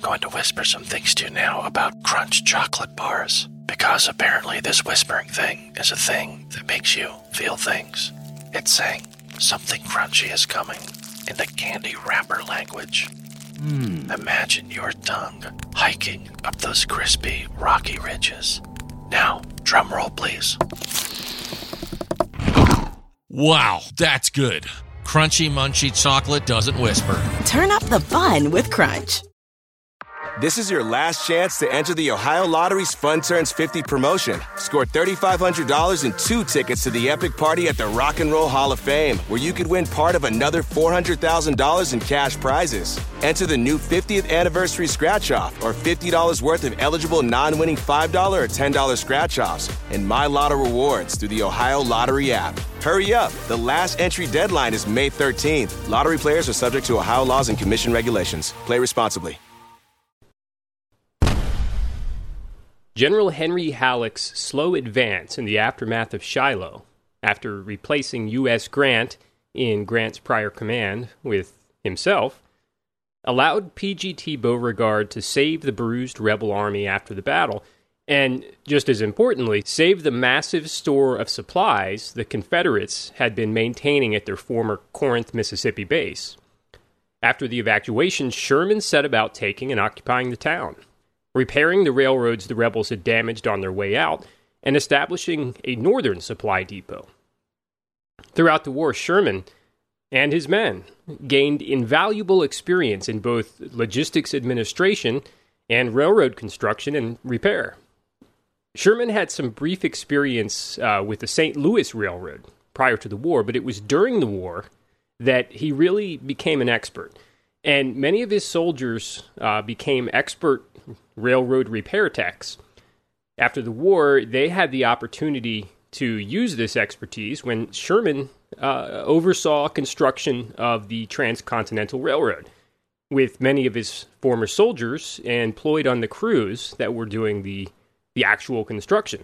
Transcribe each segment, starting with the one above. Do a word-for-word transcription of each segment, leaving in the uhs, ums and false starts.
going to whisper some things to you now about Crunch chocolate bars, because apparently this whispering thing is a thing that makes you feel things. It's saying something crunchy is coming in the candy wrapper language. Hmm. Imagine your tongue hiking up those crispy, rocky ridges. Now, drum roll, please. Wow, that's good. Crunchy Munchy chocolate doesn't whisper. Turn up the fun with Crunch. This is your last chance to enter the Ohio Lottery's Fun Turns fifty promotion. Score three thousand five hundred dollars and two tickets to the epic party at the Rock and Roll Hall of Fame, where you could win part of another four hundred thousand dollars in cash prizes. Enter the new fiftieth anniversary scratch-off or fifty dollars worth of eligible non-winning five dollars or ten dollars scratch-offs and My Lotto rewards through the Ohio Lottery app. Hurry up. The last entry deadline is May thirteenth. Lottery players are subject to Ohio laws and commission regulations. Play responsibly. General Henry Halleck's slow advance in the aftermath of Shiloh, after replacing U S Grant in Grant's prior command with himself, allowed P G T Beauregard to save the bruised rebel army after the battle, and, just as importantly, save the massive store of supplies the Confederates had been maintaining at their former Corinth, Mississippi base. After the evacuation, Sherman set about taking and occupying the town, repairing the railroads the rebels had damaged on their way out, and establishing a northern supply depot. Throughout the war, Sherman and his men gained invaluable experience in both logistics administration and railroad construction and repair. Sherman had some brief experience uh, with the Saint Louis Railroad prior to the war, but it was during the war that he really became an expert. And many of his soldiers uh, became expert railroad repair techs. After the war, they had the opportunity to use this expertise when Sherman uh, oversaw construction of the Transcontinental Railroad, with many of his former soldiers employed on the crews that were doing the, the actual construction.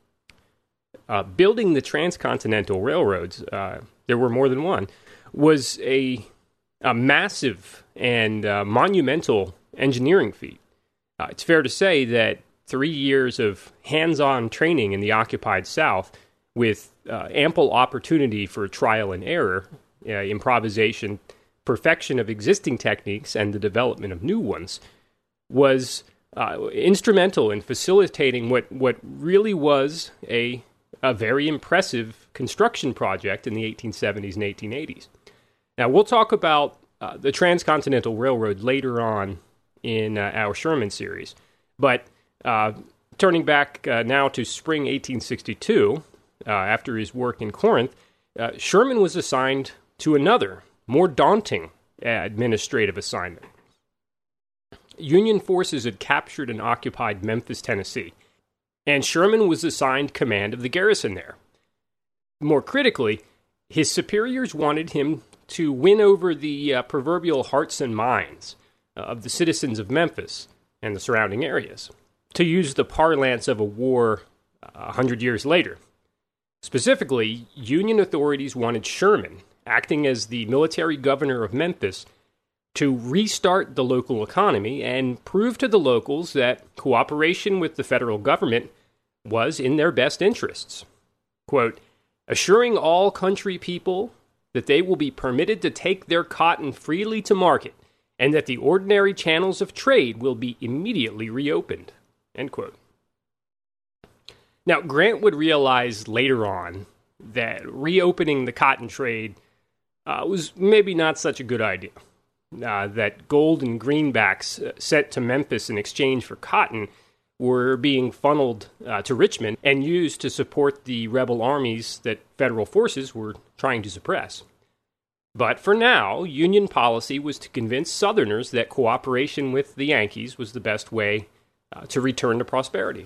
Uh, building the Transcontinental Railroads, uh, there were more than one, was a, a massive and uh, monumental engineering feat. Uh, it's fair to say that three years of hands-on training in the occupied South, with uh, ample opportunity for trial and error, uh, improvisation, perfection of existing techniques, and the development of new ones, was uh, instrumental in facilitating what, what really was a, a very impressive construction project in the eighteen seventies and eighteen eighties. Now, we'll talk about uh, the Transcontinental Railroad later on in uh, our Sherman series. But uh, turning back uh, now to spring eighteen sixty-two, uh, after his work in Corinth, uh, Sherman was assigned to another, more daunting administrative assignment. Union forces had captured and occupied Memphis, Tennessee, and Sherman was assigned command of the garrison there. More critically, his superiors wanted him to win over the uh, proverbial hearts and minds of the citizens of Memphis and the surrounding areas, to use the parlance of a war a hundred years later. Specifically, Union authorities wanted Sherman, acting as the military governor of Memphis, to restart the local economy and prove to the locals that cooperation with the federal government was in their best interests. Quote, assuring all country people that they will be permitted to take their cotton freely to market, and that the ordinary channels of trade will be immediately reopened, end quote. Now, Grant would realize later on that reopening the cotton trade uh, was maybe not such a good idea, uh, that gold and greenbacks uh, sent to Memphis in exchange for cotton were being funneled uh, to Richmond and used to support the rebel armies that federal forces were trying to suppress. But for now, Union policy was to convince Southerners that cooperation with the Yankees was the best way uh, to return to prosperity.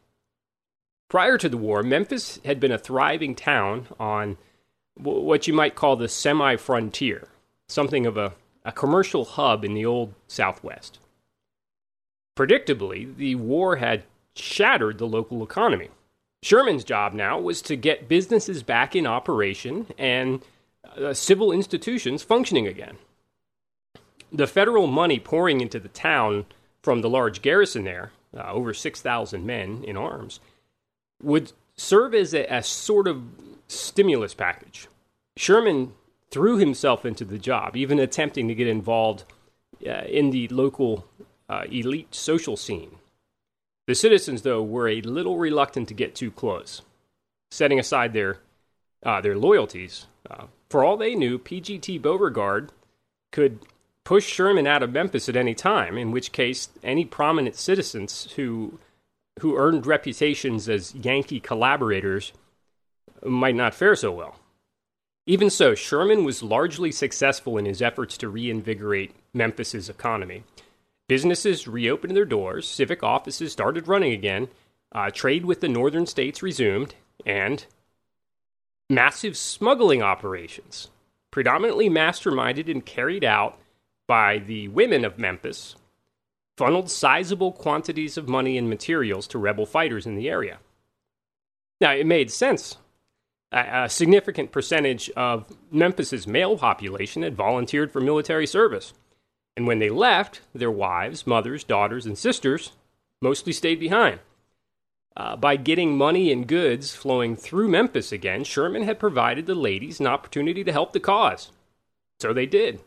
Prior to the war, Memphis had been a thriving town on w- what you might call the semi-frontier, something of a, a commercial hub in the old Southwest. Predictably, the war had shattered the local economy. Sherman's job now was to get businesses back in operation and uh, civil institutions functioning again. The federal money pouring into the town from the large garrison there, uh, over six thousand men in arms, would serve as a, a sort of stimulus package. Sherman threw himself into the job, even attempting to get involved uh, in the local uh, elite social scene. The citizens, though, were a little reluctant to get too close, setting aside their uh, their loyalties. Uh, for all they knew, P G T Beauregard could push Sherman out of Memphis at any time, in which case any prominent citizens who who earned reputations as Yankee collaborators might not fare so well. Even so, Sherman was largely successful in his efforts to reinvigorate Memphis's economy. Businesses reopened their doors, civic offices started running again, uh, trade with the northern states resumed, and massive smuggling operations, predominantly masterminded and carried out by the women of Memphis, funneled sizable quantities of money and materials to rebel fighters in the area. Now, it made sense. A, a significant percentage of Memphis's male population had volunteered for military service, and when they left, their wives, mothers, daughters, and sisters mostly stayed behind. Uh, by getting money and goods flowing through Memphis again, Sherman had provided the ladies an opportunity to help the cause. So they did.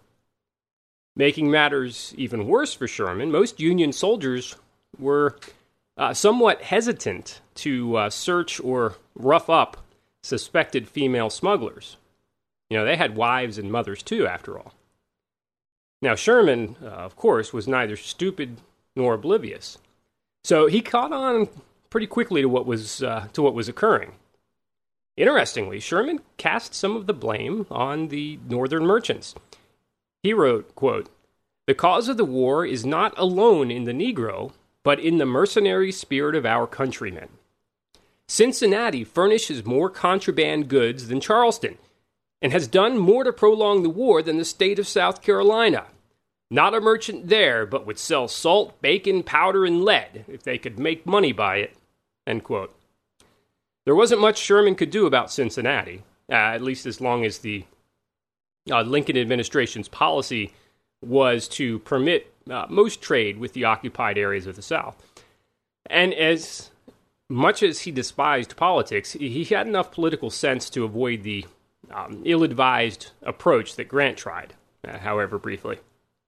Making matters even worse for Sherman, most Union soldiers were uh, somewhat hesitant to uh, search or rough up suspected female smugglers. You know, they had wives and mothers too, after all. Now, Sherman, uh, of course, was neither stupid nor oblivious. So he caught on pretty quickly to what was uh, to what was occurring. Interestingly, Sherman cast some of the blame on the northern merchants. He wrote, quote, "The cause of the war is not alone in the Negro, but in the mercenary spirit of our countrymen. Cincinnati furnishes more contraband goods than Charleston, and has done more to prolong the war than the state of South Carolina. Not a merchant there, but would sell salt, bacon, powder, and lead if they could make money by it." End quote. There wasn't much Sherman could do about Cincinnati, uh, at least as long as the uh, Lincoln administration's policy was to permit uh, most trade with the occupied areas of the South. And as much as he despised politics, he had enough political sense to avoid the um, ill-advised approach that Grant tried, uh, however briefly.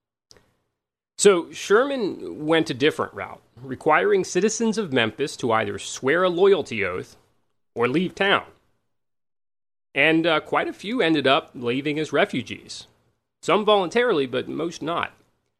So Sherman went a different route, requiring citizens of Memphis to either swear a loyalty oath or leave town. And uh, quite a few ended up leaving as refugees. Some voluntarily, but most not.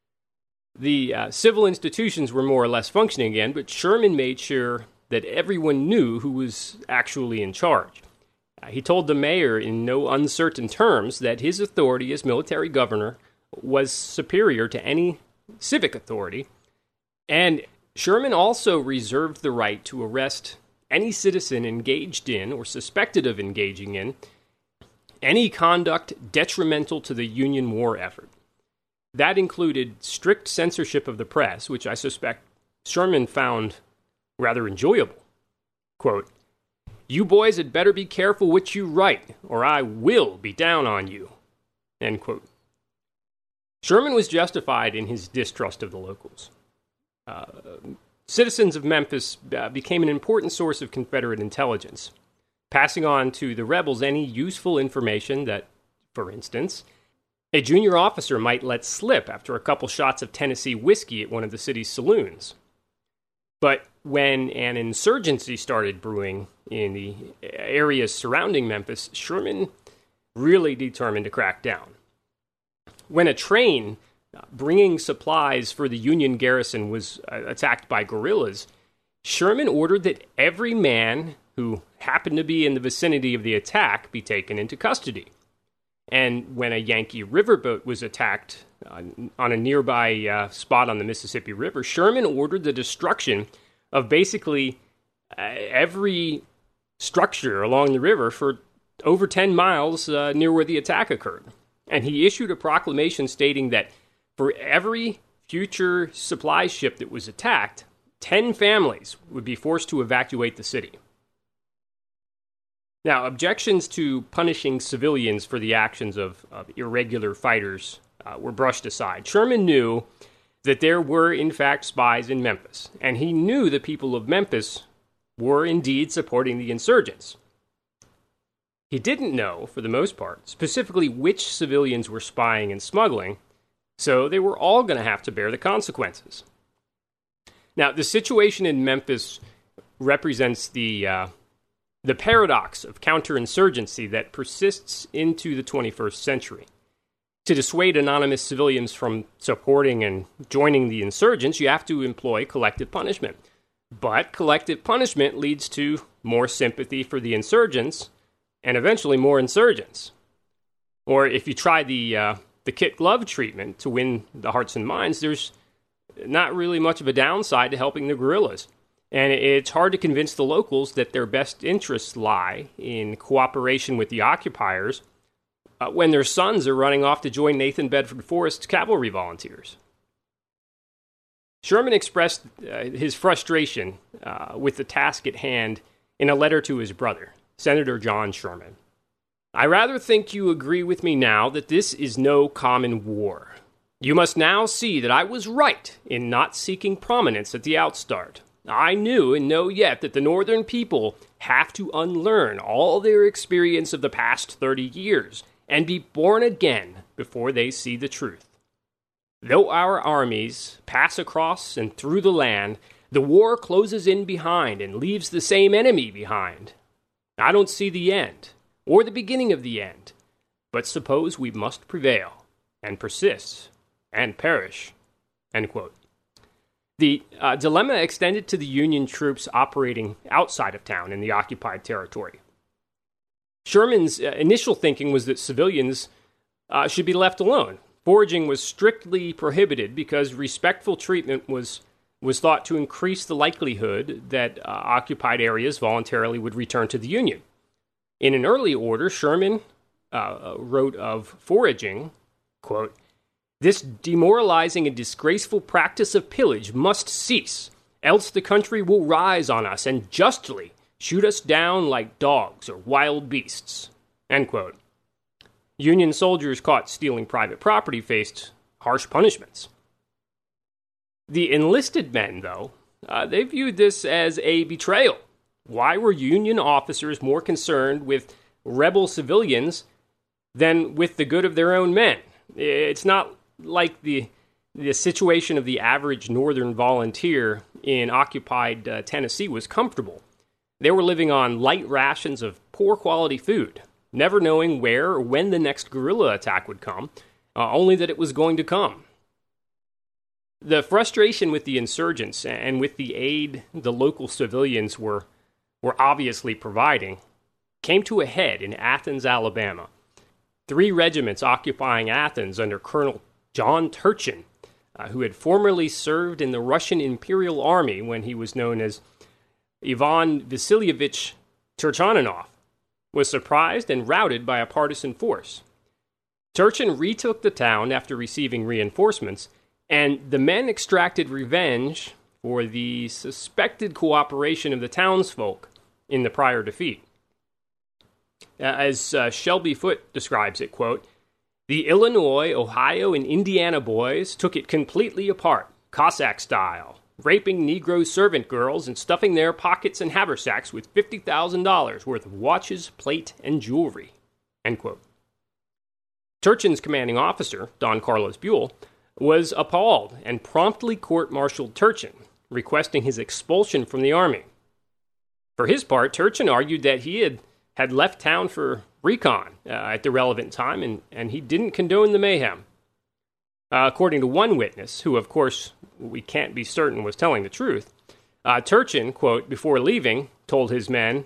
The uh, civil institutions were more or less functioning again, but Sherman made sure that everyone knew who was actually in charge. Uh, he told the mayor in no uncertain terms that his authority as military governor was superior to any civic authority, and Sherman also reserved the right to arrest any citizen engaged in or suspected of engaging in any conduct detrimental to the Union war effort. That included strict censorship of the press, which I suspect Sherman found rather enjoyable. Quote, "You boys had better be careful what you write, or I will be down on you." End quote. Sherman was justified in his distrust of the locals. Uh, citizens of Memphis uh, became an important source of Confederate intelligence, passing on to the rebels any useful information that, for instance, a junior officer might let slip after a couple shots of Tennessee whiskey at one of the city's saloons. But when an insurgency started brewing in the areas surrounding Memphis, Sherman really determined to crack down. When a train bringing supplies for the Union garrison was uh, attacked by guerrillas, Sherman ordered that every man who happened to be in the vicinity of the attack be taken into custody. And when a Yankee riverboat was attacked uh, on a nearby uh, spot on the Mississippi River, Sherman ordered the destruction of basically uh, every structure along the river for over ten miles uh, near where the attack occurred. And he issued a proclamation stating that for every future supply ship that was attacked, ten families would be forced to evacuate the city. Now, objections to punishing civilians for the actions of, of irregular fighters uh, were brushed aside. Sherman knew that there were, in fact, spies in Memphis, and he knew the people of Memphis were indeed supporting the insurgents. He didn't know, for the most part, specifically which civilians were spying and smuggling, so they were all going to have to bear the consequences. Now, the situation in Memphis represents the uh, the paradox of counterinsurgency that persists into the twenty-first century. To dissuade anonymous civilians from supporting and joining the insurgents, you have to employ collective punishment. But collective punishment leads to more sympathy for the insurgents and eventually more insurgents. Or if you try the uh, the kit glove treatment to win the hearts and minds, there's not really much of a downside to helping the guerrillas. And it's hard to convince the locals that their best interests lie in cooperation with the occupiers uh, when their sons are running off to join Nathan Bedford Forrest's cavalry volunteers. Sherman expressed uh, his frustration uh, with the task at hand in a letter to his brother, Senator John Sherman. I rather think you agree with me now that this is no common war. You must now see that I was right in not seeking prominence at the outstart. I knew and know yet that the Northern people have to unlearn all their experience of the past thirty years and be born again before they see the truth. Though our armies pass across and through the land, the war closes in behind and leaves the same enemy behind. I don't see the end, or the beginning of the end, but suppose we must prevail, and persist, and perish." End quote. The uh, dilemma extended to the Union troops operating outside of town in the occupied territory. Sherman's uh, initial thinking was that civilians uh, should be left alone. Foraging was strictly prohibited because respectful treatment was was thought to increase the likelihood that uh, occupied areas voluntarily would return to the Union. In an early order, Sherman uh, wrote of foraging, quote, "This demoralizing and disgraceful practice of pillage must cease, else the country will rise on us and justly shoot us down like dogs or wild beasts." End quote. Union soldiers caught stealing private property faced harsh punishments. The enlisted men, though, uh, they viewed this as a betrayal. Why were Union officers more concerned with rebel civilians than with the good of their own men? It's not like the the situation of the average Northern volunteer in occupied uh, Tennessee was comfortable. They were living on light rations of poor quality food, never knowing where or when the next guerrilla attack would come, uh, only that it was going to come. The frustration with the insurgents and with the aid the local civilians were, were obviously providing came to a head in Athens, Alabama. Three regiments occupying Athens under Colonel John Turchin, uh, who had formerly served in the Russian Imperial Army when he was known as Ivan Vasilyevich Turchaninov, was surprised and routed by a partisan force. Turchin retook the town after receiving reinforcements, and the men extracted revenge for the suspected cooperation of the townsfolk in the prior defeat. As uh, Shelby Foote describes it, quote, "The Illinois, Ohio, and Indiana boys took it completely apart, Cossack style, raping Negro servant girls and stuffing their pockets and haversacks with fifty thousand dollars worth of watches, plate, and jewelry." End quote. Turchin's commanding officer, Don Carlos Buell, was appalled and promptly court-martialed Turchin, requesting his expulsion from the army. For his part, Turchin argued that he had, had left town for recon uh, at the relevant time, and, and he didn't condone the mayhem. Uh, according to one witness, who, of course, we can't be certain was telling the truth, uh, Turchin, quote, before leaving, told his men,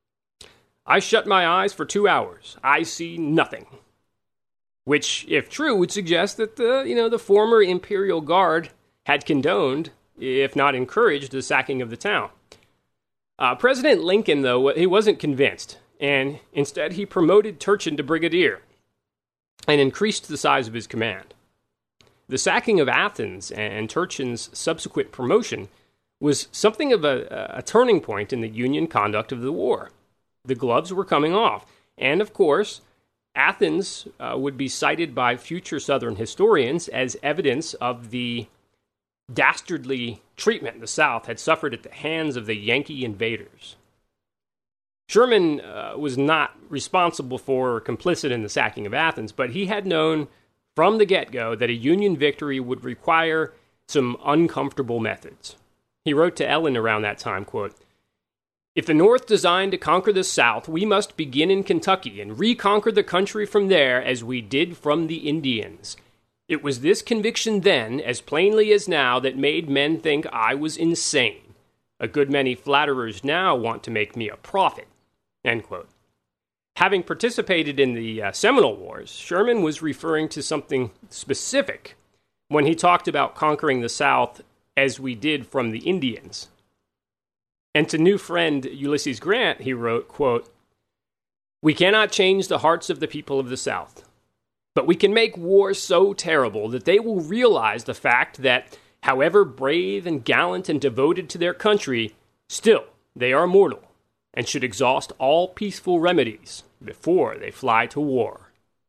"I shut my eyes for two hours. I see nothing." Which, if true, would suggest that the, you know, the former Imperial Guard had condoned, if not encouraged, the sacking of the town. Uh, President Lincoln, though, he wasn't convinced, and instead he promoted Turchin to brigadier and increased the size of his command. The sacking of Athens and Turchin's subsequent promotion was something of a, a turning point in the Union conduct of the war. The gloves were coming off, and of course, Athens uh, would be cited by future Southern historians as evidence of the dastardly treatment the South had suffered at the hands of the Yankee invaders. Sherman uh, was not responsible for or complicit in the sacking of Athens, but he had known from the get-go that a Union victory would require some uncomfortable methods. He wrote to Ellen around that time, quote, "If the North designed to conquer the South, we must begin in Kentucky and reconquer the country from there as we did from the Indians. It was this conviction then, as plainly as now, that made men think I was insane. A good many flatterers now want to make me a prophet." End quote. Having participated in the uh, Seminole Wars, Sherman was referring to something specific when he talked about conquering the South as we did from the Indians. And to new friend Ulysses Grant, he wrote, quote, "We cannot change the hearts of the people of the South, but we can make war so terrible that they will realize the fact that, however brave and gallant and devoted to their country, still they are mortal, and should exhaust all peaceful remedies before they fly to war."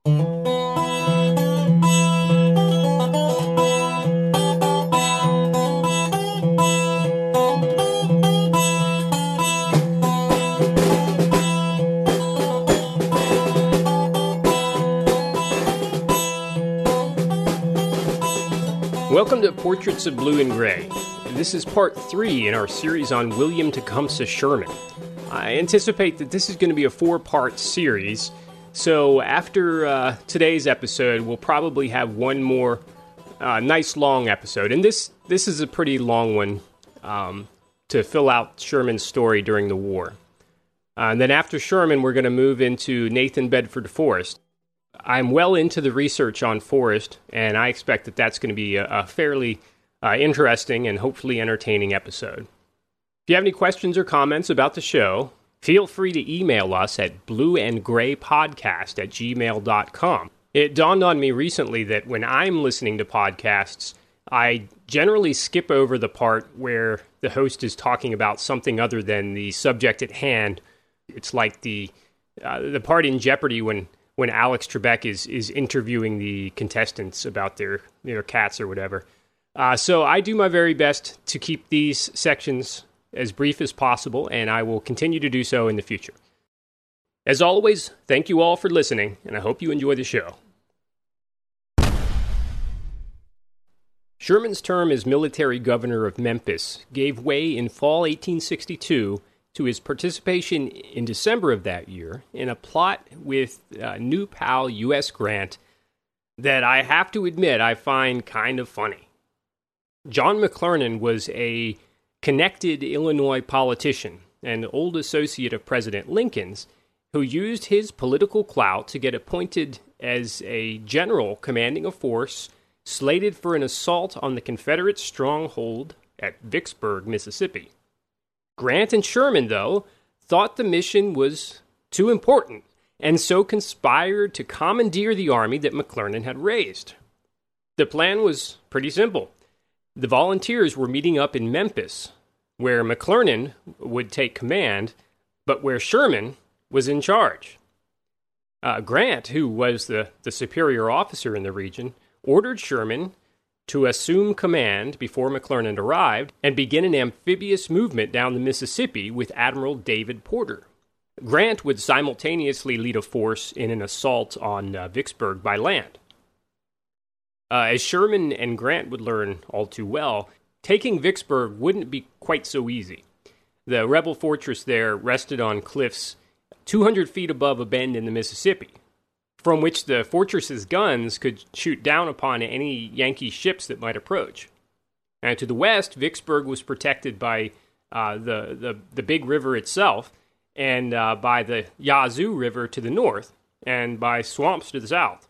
Welcome to Portraits of Blue and Gray. This is part three in our series on William Tecumseh Sherman. I anticipate that this is going to be a four-part series, so after uh, today's episode, we'll probably have one more uh, nice long episode. And this this is a pretty long one um, to fill out Sherman's story during the war. Uh, and then after Sherman, we're going to move into Nathan Bedford Forrest. I'm well into the research on Forrest, and I expect that that's going to be a, a fairly uh, interesting and hopefully entertaining episode. If you have any questions or comments about the show, feel free to email us at blueandgraypodcast at gmail dot com. It dawned on me recently that when I'm listening to podcasts, I generally skip over the part where the host is talking about something other than the subject at hand. It's like the uh, the part in Jeopardy when when Alex Trebek is is interviewing the contestants about their, their cats or whatever. Uh, so I do my very best to keep these sections as brief as possible, and I will continue to do so in the future. As always, thank you all for listening, and I hope you enjoy the show. Sherman's term as military governor of Memphis gave way in fall eighteen sixty-two to his participation in December of that year in a plot with uh, new pal U S Grant that I have to admit I find kind of funny. John McClernand was a connected Illinois politician, an old associate of President Lincoln's, who used his political clout to get appointed as a general commanding a force slated for an assault on the Confederate stronghold at Vicksburg, Mississippi. Grant and Sherman, though, thought the mission was too important, and so conspired to commandeer the army that McClernand had raised. The plan was pretty simple. The volunteers were meeting up in Memphis, where McClernand would take command, but where Sherman was in charge. Uh, Grant, who was the, the superior officer in the region, ordered Sherman to assume command before McClernand arrived and begin an amphibious movement down the Mississippi with Admiral David Porter. Grant would simultaneously lead a force in an assault on uh, Vicksburg by land. Uh, as Sherman and Grant would learn all too well, taking Vicksburg wouldn't be quite so easy. The rebel fortress there rested on cliffs two hundred feet above a bend in the Mississippi, from which the fortress's guns could shoot down upon any Yankee ships that might approach. And to the west, Vicksburg was protected by uh, the, the, the Big River itself, and uh, by the Yazoo River to the north, and by swamps to the south.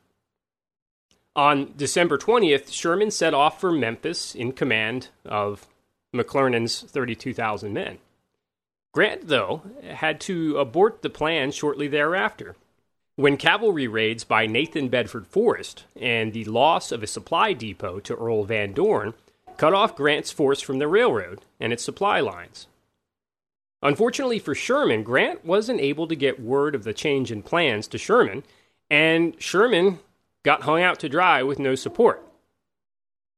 On December twentieth, Sherman set off for Memphis in command of McClernand's thirty-two thousand men. Grant, though, had to abort the plan shortly thereafter, when cavalry raids by Nathan Bedford Forrest and the loss of a supply depot to Earl Van Dorn cut off Grant's force from the railroad and its supply lines. Unfortunately for Sherman, Grant wasn't able to get word of the change in plans to Sherman, and Sherman got hung out to dry with no support.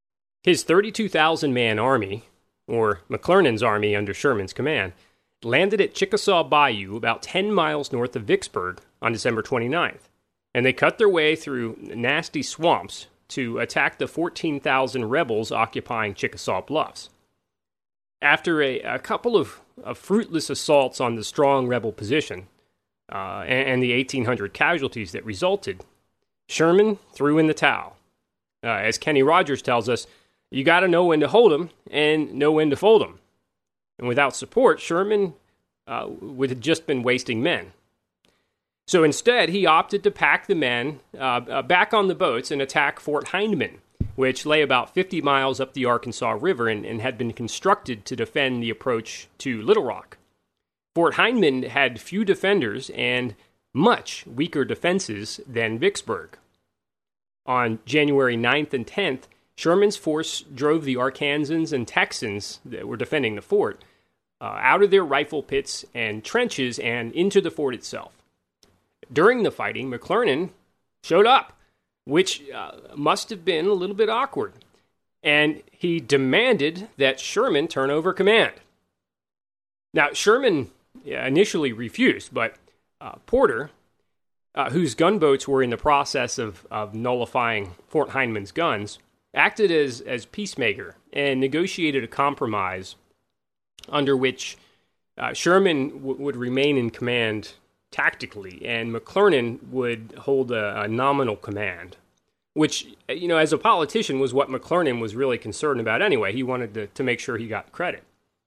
His thirty-two thousand man army, or McClernand's army under Sherman's command, landed at Chickasaw Bayou about ten miles north of Vicksburg on December twenty-ninth, and they cut their way through nasty swamps to attack the fourteen thousand rebels occupying Chickasaw Bluffs. After a, a couple of, of fruitless assaults on the strong rebel position uh, and, and the eighteen hundred casualties that resulted, Sherman threw in the towel. Uh, as Kenny Rogers tells us, you got to know when to hold 'em and know when to fold 'em. And without support, Sherman uh, would have just been wasting men. So instead, he opted to pack the men uh, uh, back on the boats and attack Fort Hindman, which lay about fifty miles up the Arkansas River and, and had been constructed to defend the approach to Little Rock. Fort Hindman had few defenders and much weaker defenses than Vicksburg. On January ninth and tenth, Sherman's force drove the Arkansans and Texans that were defending the fort uh, out of their rifle pits and trenches and into the fort itself. During the fighting, McClernand showed up, which uh, must have been a little bit awkward, and he demanded that Sherman turn over command. Now, Sherman initially refused, but uh, Porter, uh, whose gunboats were in the process of, of nullifying Fort Hindman's guns, acted as, as peacemaker and negotiated a compromise under which uh, Sherman w- would remain in command tactically, and McClernand would hold a, a nominal command, which, you know, as a politician was what McClernand was really concerned about anyway. He wanted to, to make sure he got credit.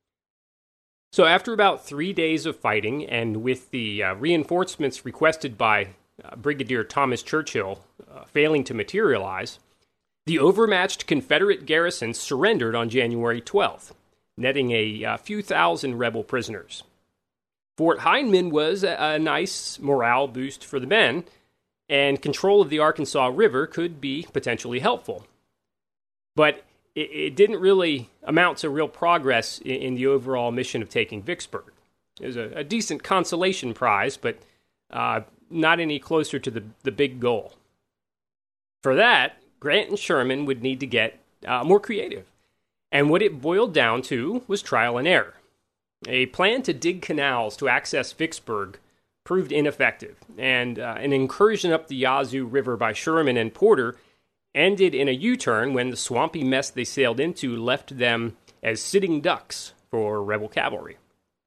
So after about three days of fighting, and with the uh, reinforcements requested by uh, Brigadier Thomas Churchill uh, failing to materialize, the overmatched Confederate garrison surrendered on January twelfth, netting a, a few thousand rebel prisoners. Fort Hindman was a, a nice morale boost for the men, and control of the Arkansas River could be potentially helpful. But it, it didn't really amount to real progress in, in the overall mission of taking Vicksburg. It was a, a decent consolation prize, but uh, not any closer to the, the big goal. For that, Grant and Sherman would need to get uh, more creative. And what it boiled down to was trial and error. A plan to dig canals to access Vicksburg proved ineffective, and uh, an incursion up the Yazoo River by Sherman and Porter ended in a U-turn when the swampy mess they sailed into left them as sitting ducks for rebel cavalry.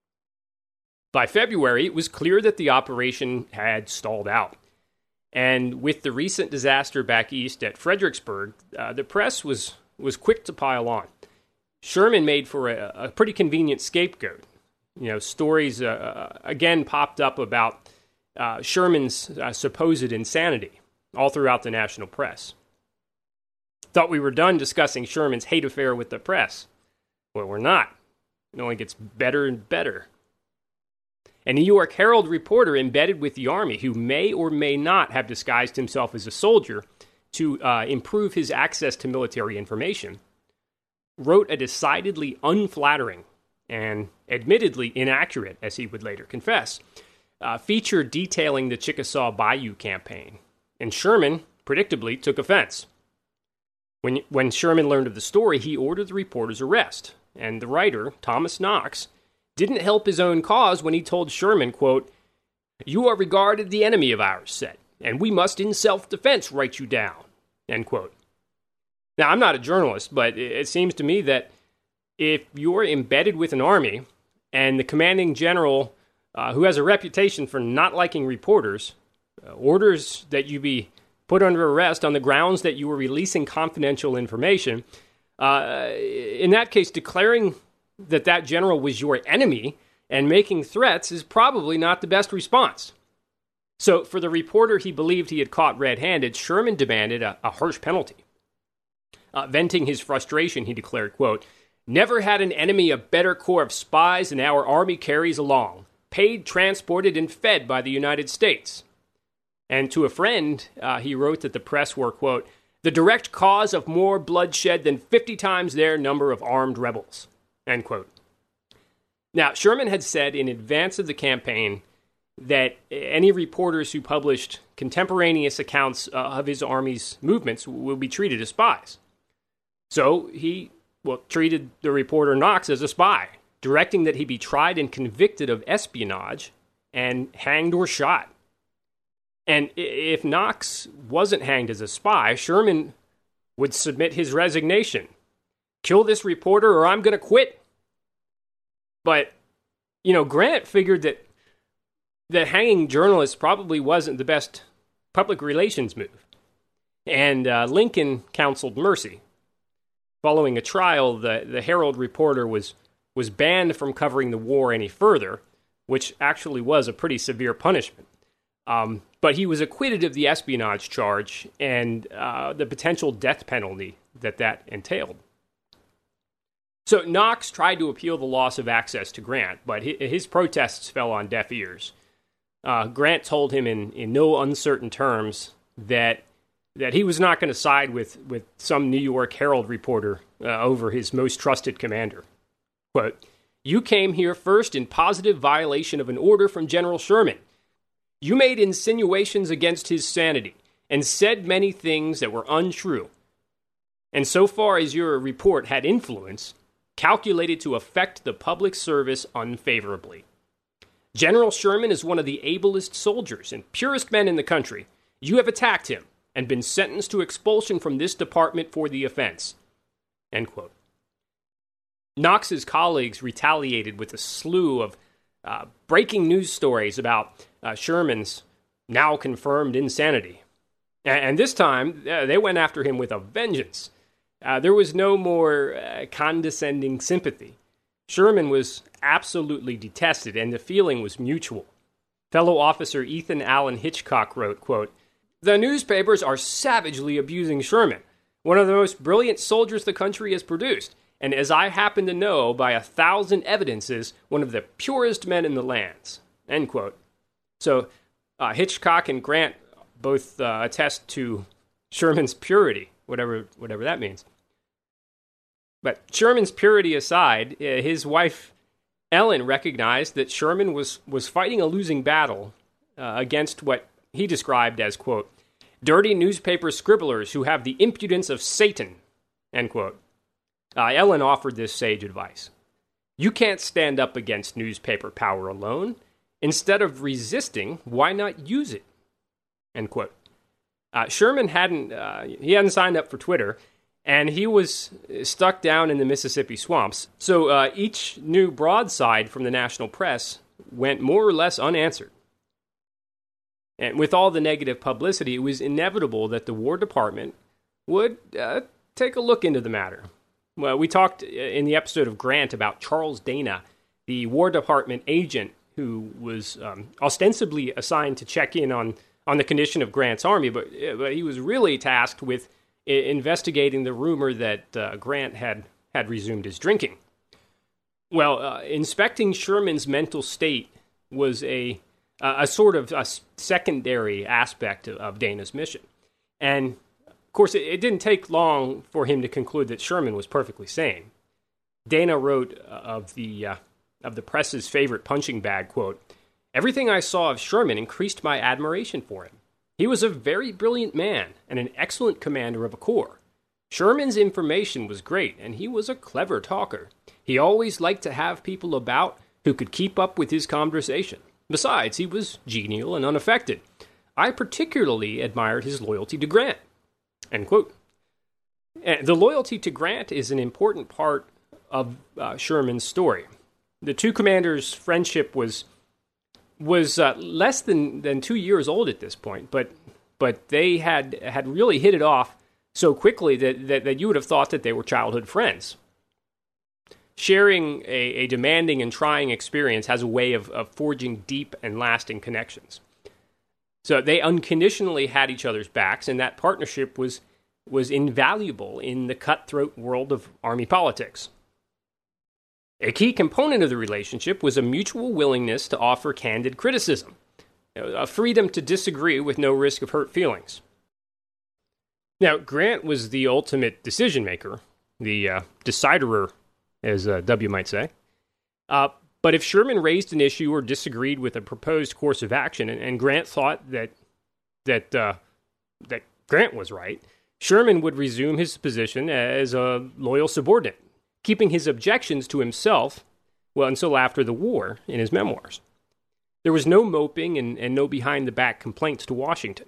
By February, it was clear that the operation had stalled out. And with the recent disaster back east at Fredericksburg, uh, the press was, was quick to pile on. Sherman made for a, a pretty convenient scapegoat. You know, stories uh, again popped up about uh, Sherman's uh, supposed insanity all throughout the national press. Thought we were done discussing Sherman's hate affair with the press. Well, we're not. It only gets better and better. A New York Herald reporter embedded with the Army, who may or may not have disguised himself as a soldier to uh, improve his access to military information, wrote a decidedly unflattering and admittedly inaccurate, as he would later confess, uh, feature detailing the Chickasaw Bayou campaign. And Sherman, predictably, took offense. When, when Sherman learned of the story, he ordered the reporter's arrest, and the writer, Thomas Knox, didn't help his own cause when he told Sherman, quote, "You are regarded the enemy of ours, said, and we must in self-defense write you down," end quote. Now, I'm not a journalist, but it seems to me that if you're embedded with an army and the commanding general, uh, who has a reputation for not liking reporters, uh, orders that you be put under arrest on the grounds that you were releasing confidential information, uh, in that case, declaring that that general was your enemy and making threats is probably not the best response. So for the reporter he believed he had caught red-handed, Sherman demanded a, a harsh penalty. Uh, venting his frustration, he declared, quote, "Never had an enemy a better corps of spies than our army carries along, paid, transported, and fed by the United States." And to a friend, uh, he wrote that the press were, quote, "the direct cause of more bloodshed than fifty times their number of armed rebels," end quote. Now, Sherman had said in advance of the campaign that any reporters who published contemporaneous accounts uh, of his army's movements will be treated as spies. So he, well, treated the reporter Knox as a spy, directing that he be tried and convicted of espionage and hanged or shot. And if Knox wasn't hanged as a spy, Sherman would submit his resignation. Kill this reporter or I'm going to quit. But, you know, Grant figured that that hanging journalists probably wasn't the best public relations move. And uh, Lincoln counseled mercy. Following a trial, the, the Herald reporter was, was banned from covering the war any further, which actually was a pretty severe punishment. Um, but he was acquitted of the espionage charge and uh, the potential death penalty that that entailed. So Knox tried to appeal the loss of access to Grant, but his protests fell on deaf ears. Uh, Grant told him in, in no uncertain terms that that he was not going to side with, with some New York Herald reporter uh, over his most trusted commander. Quote, "You came here first in positive violation of an order from General Sherman. You made insinuations against his sanity and said many things that were untrue. And so far as your report had influence, calculated to affect the public service unfavorably. General Sherman is one of the ablest soldiers and purest men in the country. You have attacked him and been sentenced to expulsion from this department for the offense." End quote. Knox's colleagues retaliated with a slew of uh, breaking news stories about uh, Sherman's now confirmed insanity. And, and this time, uh, they went after him with a vengeance. Uh, there was no more uh, condescending sympathy. Sherman was absolutely detested, and the feeling was mutual. Fellow officer Ethan Allen Hitchcock wrote, quote, "The newspapers are savagely abusing Sherman, one of the most brilliant soldiers the country has produced, and as I happen to know by a thousand evidences, one of the purest men in the lands." End quote. So uh, Hitchcock and Grant both uh, attest to Sherman's purity, whatever whatever that means. But Sherman's purity aside, uh, his wife Ellen recognized that Sherman was, was fighting a losing battle uh, against what he described as, quote, "dirty newspaper scribblers who have the impudence of Satan," end quote. Uh, Ellen offered this sage advice. "You can't stand up against newspaper power alone. Instead of resisting, why not use it?" End quote. Uh, Sherman hadn't, uh, he hadn't signed up for Twitter, and he was stuck down in the Mississippi swamps. So uh, each new broadside from the national press went more or less unanswered. And with all the negative publicity, it was inevitable that the War Department would uh, take a look into the matter. Well, we talked in the episode of Grant about Charles Dana, the War Department agent who was um, ostensibly assigned to check in on, on the condition of Grant's army, but, but he was really tasked with I- investigating the rumor that uh, Grant had, had resumed his drinking. Well, uh, inspecting Sherman's mental state was a uh, a sort of a secondary aspect of, of Dana's mission. And, of course, it, it didn't take long for him to conclude that Sherman was perfectly sane. Dana wrote of the uh, of the press's favorite punching bag, quote, "Everything I saw of Sherman increased my admiration for him. He was a very brilliant man and an excellent commander of a corps. Sherman's information was great, and he was a clever talker. He always liked to have people about who could keep up with his conversation. Besides, he was genial and unaffected. I particularly admired his loyalty to Grant." End quote. And the loyalty to Grant is an important part of uh, Sherman's story. The two commanders' friendship was was uh, less than, than two years old at this point, but but they had had really hit it off so quickly that, that, that you would have thought that they were childhood friends. Sharing a, a demanding and trying experience has a way of, of forging deep and lasting connections. So they unconditionally had each other's backs, and that partnership was was invaluable in the cutthroat world of Army politics. A key component of the relationship was a mutual willingness to offer candid criticism, a freedom to disagree with no risk of hurt feelings. Now, Grant was the ultimate decision-maker, the uh, deciderer, as uh, W might say. Uh, but if Sherman raised an issue or disagreed with a proposed course of action, and, and Grant thought that that uh, that Grant was right, Sherman would resume his position as a loyal subordinate, keeping his objections to himself, well, until after the war in his memoirs. There was no moping and, and no behind-the-back complaints to Washington.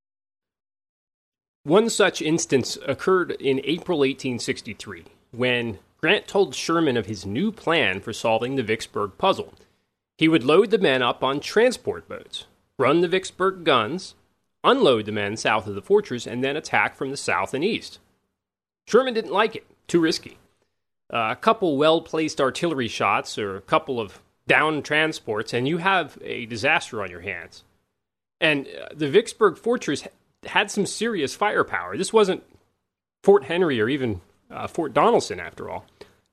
One such instance occurred in April eighteen sixty-three, when Grant told Sherman of his new plan for solving the Vicksburg puzzle. He would load the men up on transport boats, run the Vicksburg guns, unload the men south of the fortress, and then attack from the south and east. Sherman didn't like it. Too risky. Uh, a couple well-placed artillery shots or a couple of downed transports, and you have a disaster on your hands. And uh, the Vicksburg fortress had some serious firepower. This wasn't Fort Henry or even uh, Fort Donelson, after all.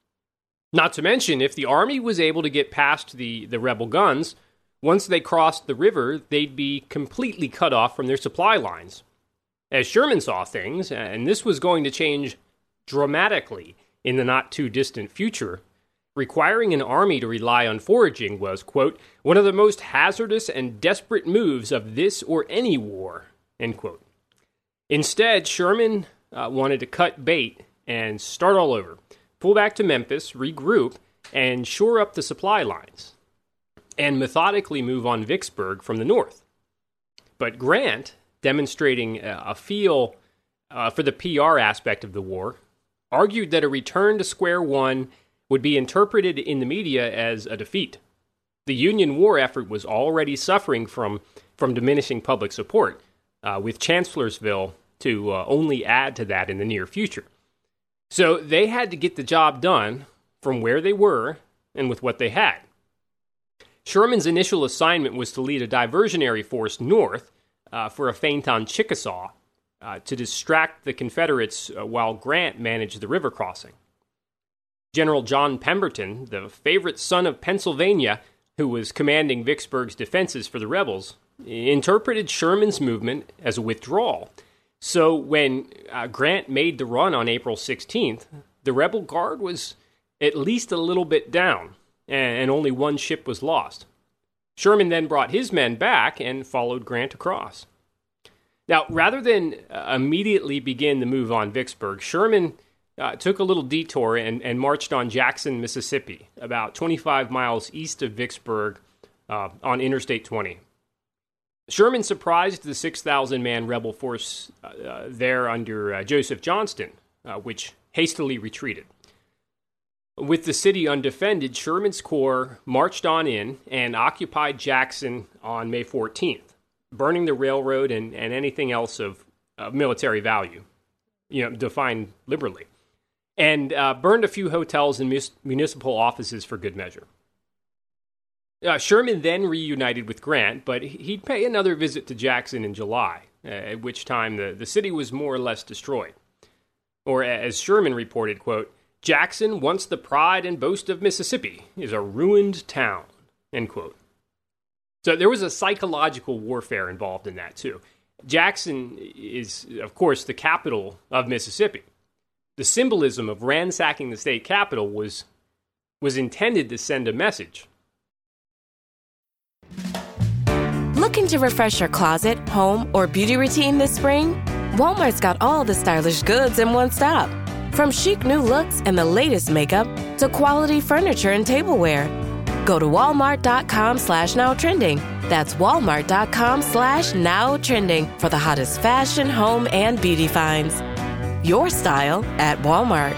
Not to mention, if the Army was able to get past the, the rebel guns, once they crossed the river, they'd be completely cut off from their supply lines. As Sherman saw things, and this was going to change dramatically in the not-too-distant future, requiring an army to rely on foraging was, quote, one of the most hazardous and desperate moves of this or any war, end quote. Instead, Sherman uh, wanted to cut bait and start all over, pull back to Memphis, regroup, and shore up the supply lines, and methodically move on Vicksburg from the north. But Grant, demonstrating a feel uh, for the P R aspect of the war, argued that a return to square one would be interpreted in the media as a defeat. The Union war effort was already suffering from, from diminishing public support, uh, with Chancellorsville to uh, only add to that in the near future. So they had to get the job done from where they were and with what they had. Sherman's initial assignment was to lead a diversionary force north uh, for a feint on Chickasaw uh, to distract the Confederates uh, while Grant managed the river crossing. General John Pemberton, the favorite son of Pennsylvania, who was commanding Vicksburg's defenses for the rebels, interpreted Sherman's movement as a withdrawal. So when uh, Grant made the run on April sixteenth, the rebel guard was at least a little bit down, and only one ship was lost. Sherman then brought his men back and followed Grant across. Now, rather than uh, immediately begin the move on Vicksburg, Sherman uh, took a little detour and, and marched on Jackson, Mississippi, about twenty-five miles east of Vicksburg uh, on Interstate twenty. Sherman surprised the six thousand man rebel force uh, there under uh, Joseph Johnston, uh, which hastily retreated. With the city undefended, Sherman's corps marched on in and occupied Jackson on May fourteenth, burning the railroad and, and anything else of, of military value, you know, defined liberally, and uh, burned a few hotels and mus- municipal offices for good measure. Uh, Sherman then reunited with Grant, but he'd pay another visit to Jackson in July, uh, at which time the, the city was more or less destroyed. Or as Sherman reported, quote, Jackson, once the pride and boast of Mississippi, is a ruined town, end quote. So there was a psychological warfare involved in that, too. Jackson is, of course, the capital of Mississippi. The symbolism of ransacking the state capital was, was intended to send a message. Looking to refresh your closet, home, or beauty routine this spring? Walmart's got all the stylish goods in one stop. From chic new looks and the latest makeup to quality furniture and tableware. Go to walmart.com slash now trending. That's walmart.com slash now trending for the hottest fashion, home, and beauty finds. Your style at Walmart.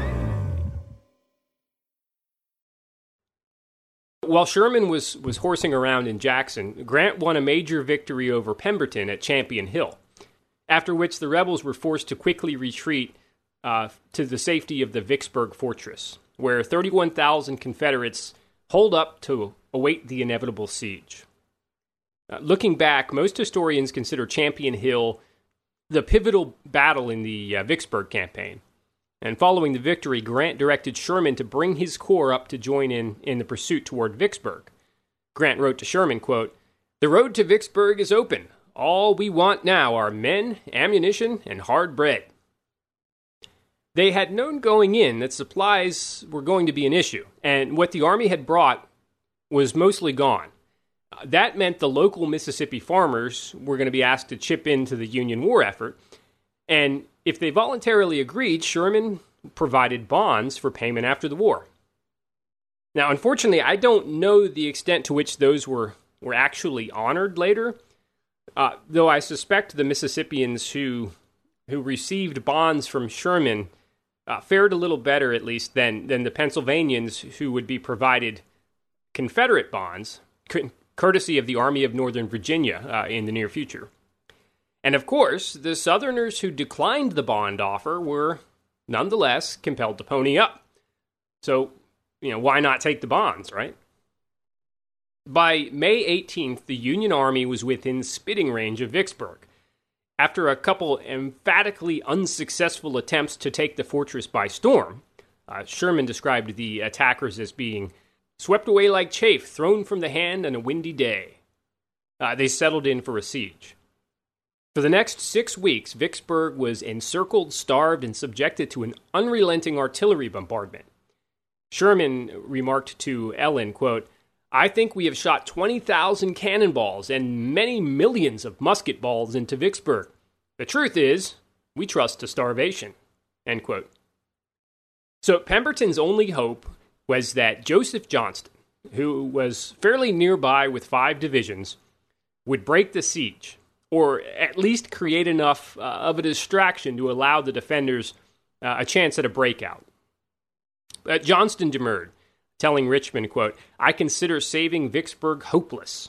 While Sherman was, was horsing around in Jackson, Grant won a major victory over Pemberton at Champion Hill, after which the rebels were forced to quickly retreat uh, to the safety of the Vicksburg fortress, where thirty-one thousand Confederates holed up to await the inevitable siege. Uh, looking back, most historians consider Champion Hill the pivotal battle in the uh, Vicksburg campaign. And following the victory, Grant directed Sherman to bring his corps up to join in in the pursuit toward Vicksburg. Grant wrote to Sherman, quote, "The road to Vicksburg is open. All we want now are men, ammunition, and hard bread." They had known going in that supplies were going to be an issue, and what the Army had brought was mostly gone. That meant the local Mississippi farmers were going to be asked to chip into the Union war effort, and if they voluntarily agreed, Sherman provided bonds for payment after the war. Now, unfortunately, I don't know the extent to which those were, were actually honored later, uh, though I suspect the Mississippians who who received bonds from Sherman uh, fared a little better, at least, than, than the Pennsylvanians who would be provided Confederate bonds, c- courtesy of the Army of Northern Virginia uh, in the near future. And of course, the Southerners who declined the bond offer were nonetheless compelled to pony up. So, you know, why not take the bonds, right? By May eighteenth, the Union Army was within spitting range of Vicksburg. After a couple emphatically unsuccessful attempts to take the fortress by storm, uh, Sherman described the attackers as being swept away like chaff thrown from the hand on a windy day. Uh, they settled in for a siege. For the next six weeks, Vicksburg was encircled, starved, and subjected to an unrelenting artillery bombardment. Sherman remarked to Ellen, quote, "I think we have shot twenty thousand cannonballs and many millions of musket balls into Vicksburg. The truth is, we trust to starvation." End quote. So Pemberton's only hope was that Joseph Johnston, who was fairly nearby with five divisions, would break the siege, or at least create enough uh, of a distraction to allow the defenders uh, a chance at a breakout. Uh, Johnston demurred, telling Richmond, quote, "I consider saving Vicksburg hopeless."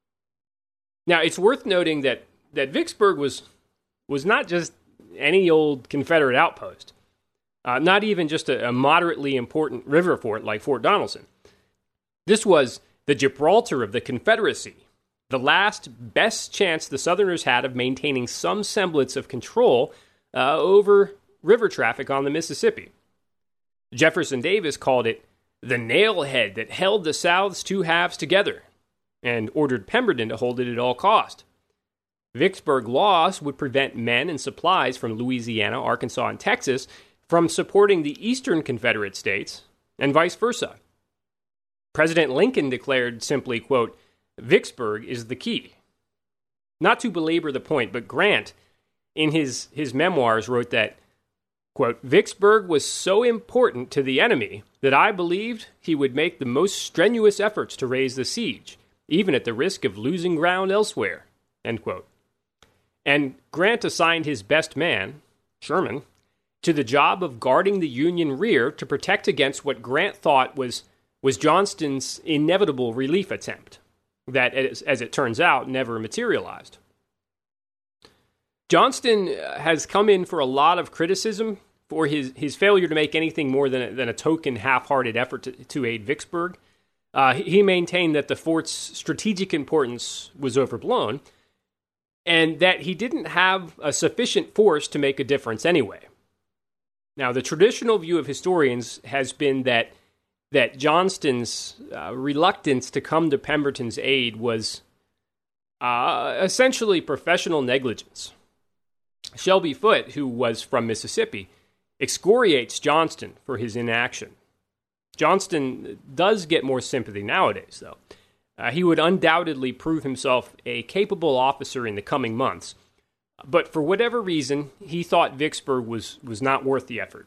Now, it's worth noting that, that Vicksburg was, was not just any old Confederate outpost, uh, not even just a, a moderately important river fort like Fort Donelson. This was the Gibraltar of the Confederacy, the last best chance the Southerners had of maintaining some semblance of control uh, over river traffic on the Mississippi. Jefferson Davis called it the nail-head that held the South's two halves together, and ordered Pemberton to hold it at all cost. Vicksburg loss would prevent men and supplies from Louisiana, Arkansas, and Texas from supporting the eastern Confederate states, and vice versa. President Lincoln declared simply, quote, "Vicksburg is the key." Not to belabor the point, but Grant, in his, his memoirs, wrote that, quote, "Vicksburg was so important to the enemy that I believed he would make the most strenuous efforts to raise the siege, even at the risk of losing ground elsewhere." End quote. And Grant assigned his best man, Sherman, to the job of guarding the Union rear to protect against what Grant thought was, was Johnston's inevitable relief attempt, that, as, as it turns out, never materialized. Johnston has come in for a lot of criticism for his, his failure to make anything more than a, than a token, half-hearted effort to, to aid Vicksburg. Uh, he maintained that the fort's strategic importance was overblown, and that he didn't have a sufficient force to make a difference anyway. Now, the traditional view of historians has been that that Johnston's uh, reluctance to come to Pemberton's aid was uh, essentially professional negligence. Shelby Foote, who was from Mississippi, excoriates Johnston for his inaction. Johnston does get more sympathy nowadays, though. Uh, he would undoubtedly prove himself a capable officer in the coming months, but for whatever reason, he thought Vicksburg was, was not worth the effort.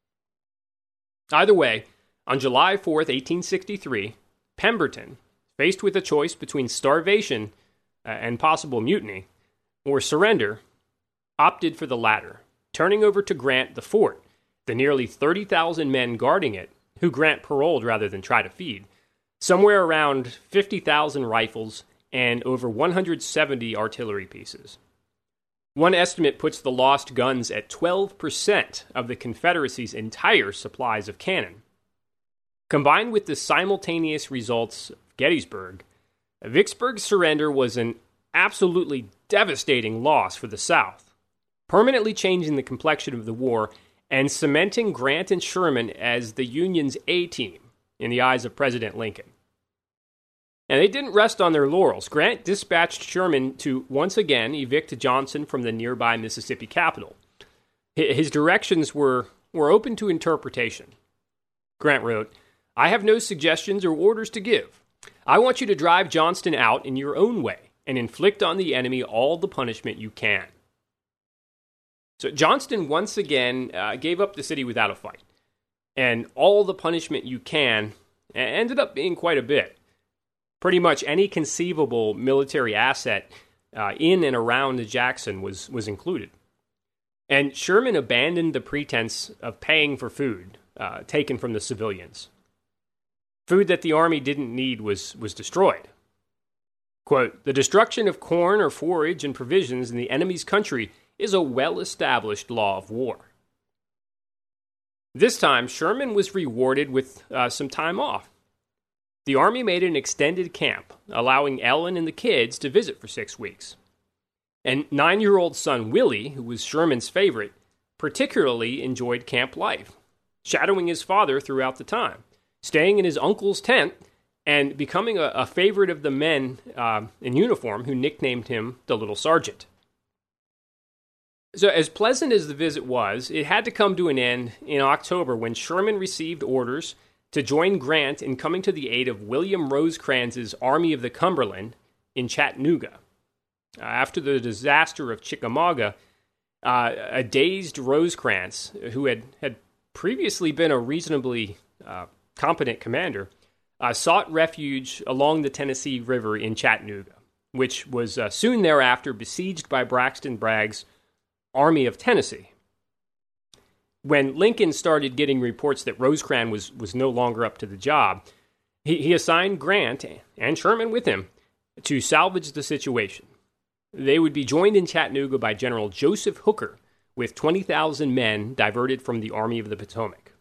Either way, on July fourth, eighteen sixty-three, Pemberton, faced with a choice between starvation uh, and possible mutiny, or surrender, opted for the latter, turning over to Grant the fort, the nearly thirty thousand men guarding it, who Grant paroled rather than try to feed, somewhere around fifty thousand rifles and over one hundred seventy artillery pieces. One estimate puts the lost guns at twelve percent of the Confederacy's entire supplies of cannon. Combined with the simultaneous results of Gettysburg, Vicksburg's surrender was an absolutely devastating loss for the South, permanently changing the complexion of the war and cementing Grant and Sherman as the Union's A-team in the eyes of President Lincoln. And they didn't rest on their laurels. Grant dispatched Sherman to once again evict Johnson from the nearby Mississippi capital. His directions were, were open to interpretation. Grant wrote, "I have no suggestions or orders to give. I want you to drive Johnston out in your own way and inflict on the enemy all the punishment you can." So Johnston once again uh, gave up the city without a fight. And all the punishment you can ended up being quite a bit. Pretty much any conceivable military asset uh, in and around Jackson was, was included. And Sherman abandoned the pretense of paying for food uh, taken from the civilians. Food that the army didn't need was, was destroyed. Quote, "The destruction of corn or forage and provisions in the enemy's country is a well-established law of war." This time, Sherman was rewarded with uh, some time off. The army made an extended camp, allowing Ellen and the kids to visit for six weeks. And nine-year-old son Willie, who was Sherman's favorite, particularly enjoyed camp life, shadowing his father throughout the time, staying in his uncle's tent, and becoming a, a favorite of the men uh, in uniform who nicknamed him the Little Sergeant. So as pleasant as the visit was, it had to come to an end in October when Sherman received orders to join Grant in coming to the aid of William Rosecrans's Army of the Cumberland in Chattanooga. Uh, after the disaster of Chickamauga, uh, a dazed Rosecrans, who had, had previously been a reasonably uh, competent commander, uh, sought refuge along the Tennessee River in Chattanooga, which was uh, soon thereafter besieged by Braxton Bragg's Army of Tennessee. When Lincoln started getting reports that Rosecrans was, was no longer up to the job, he, he assigned Grant, and Sherman with him, to salvage the situation. They would be joined in Chattanooga by General Joseph Hooker, with twenty thousand men diverted from the Army of the Potomac.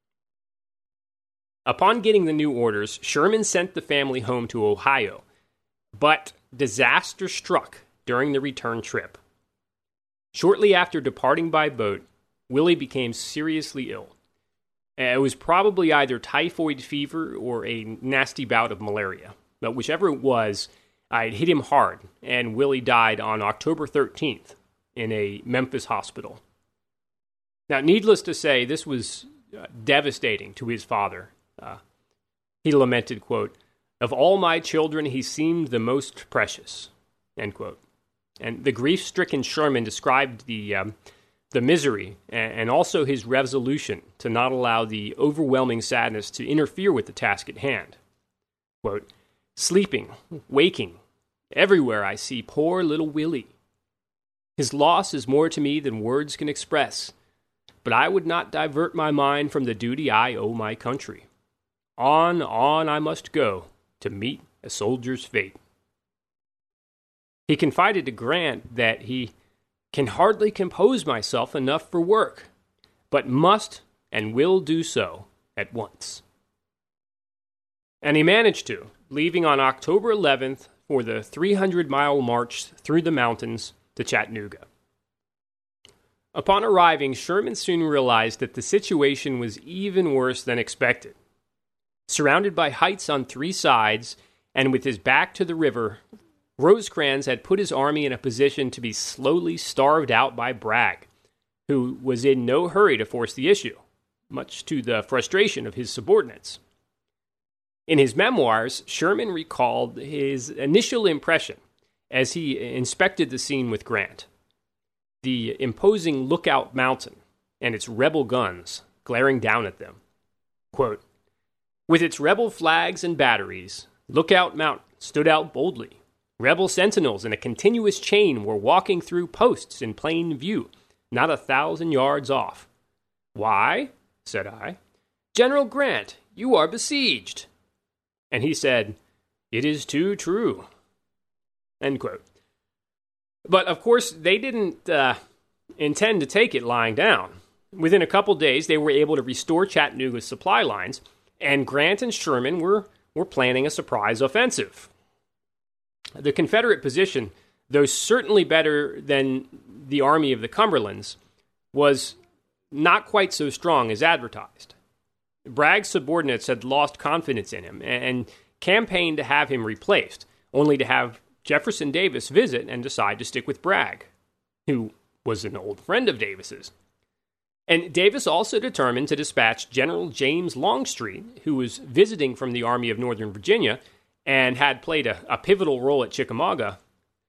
Upon getting the new orders, Sherman sent the family home to Ohio, but disaster struck during the return trip. Shortly after departing by boat, Willie became seriously ill. It was probably either typhoid fever or a nasty bout of malaria, but whichever it was, it hit him hard, and Willie died on October thirteenth in a Memphis hospital. Now, needless to say, this was uh, devastating to his father. Uh, he lamented, quote, "Of all my children, he seemed the most precious," end quote. And the grief-stricken Sherman described the um, the misery and also his resolution to not allow the overwhelming sadness to interfere with the task at hand. Quote, "Sleeping, waking, everywhere I see poor little Willie. His loss is more to me than words can express, but I would not divert my mind from the duty I owe my country. On, on I must go to meet a soldier's fate." He confided to Grant that he can hardly compose myself enough for work, but must and will do so at once. And he managed to, leaving on October eleventh for the three hundred mile march through the mountains to Chattanooga. Upon arriving, Sherman soon realized that the situation was even worse than expected. Surrounded by heights on three sides, and with his back to the river, Rosecrans had put his army in a position to be slowly starved out by Bragg, who was in no hurry to force the issue, much to the frustration of his subordinates. In his memoirs, Sherman recalled his initial impression as he inspected the scene with Grant. The imposing Lookout Mountain and its rebel guns glaring down at them. Quote, "With its rebel flags and batteries, Lookout Mountain stood out boldly. Rebel sentinels in a continuous chain were walking through posts in plain view, not a thousand yards off. 'Why?' said I. 'General Grant, you are besieged.' And he said, 'It is too true.'" End quote. But, of course, they didn't uh, intend to take it lying down. Within a couple days, they were able to restore Chattanooga's supply lines, and Grant and Sherman were, were planning a surprise offensive. The Confederate position, though certainly better than the Army of the Cumberlands, was not quite so strong as advertised. Bragg's subordinates had lost confidence in him and campaigned to have him replaced, only to have Jefferson Davis visit and decide to stick with Bragg, who was an old friend of Davis's. And Davis also determined to dispatch General James Longstreet, who was visiting from the Army of Northern Virginia and had played a, a pivotal role at Chickamauga,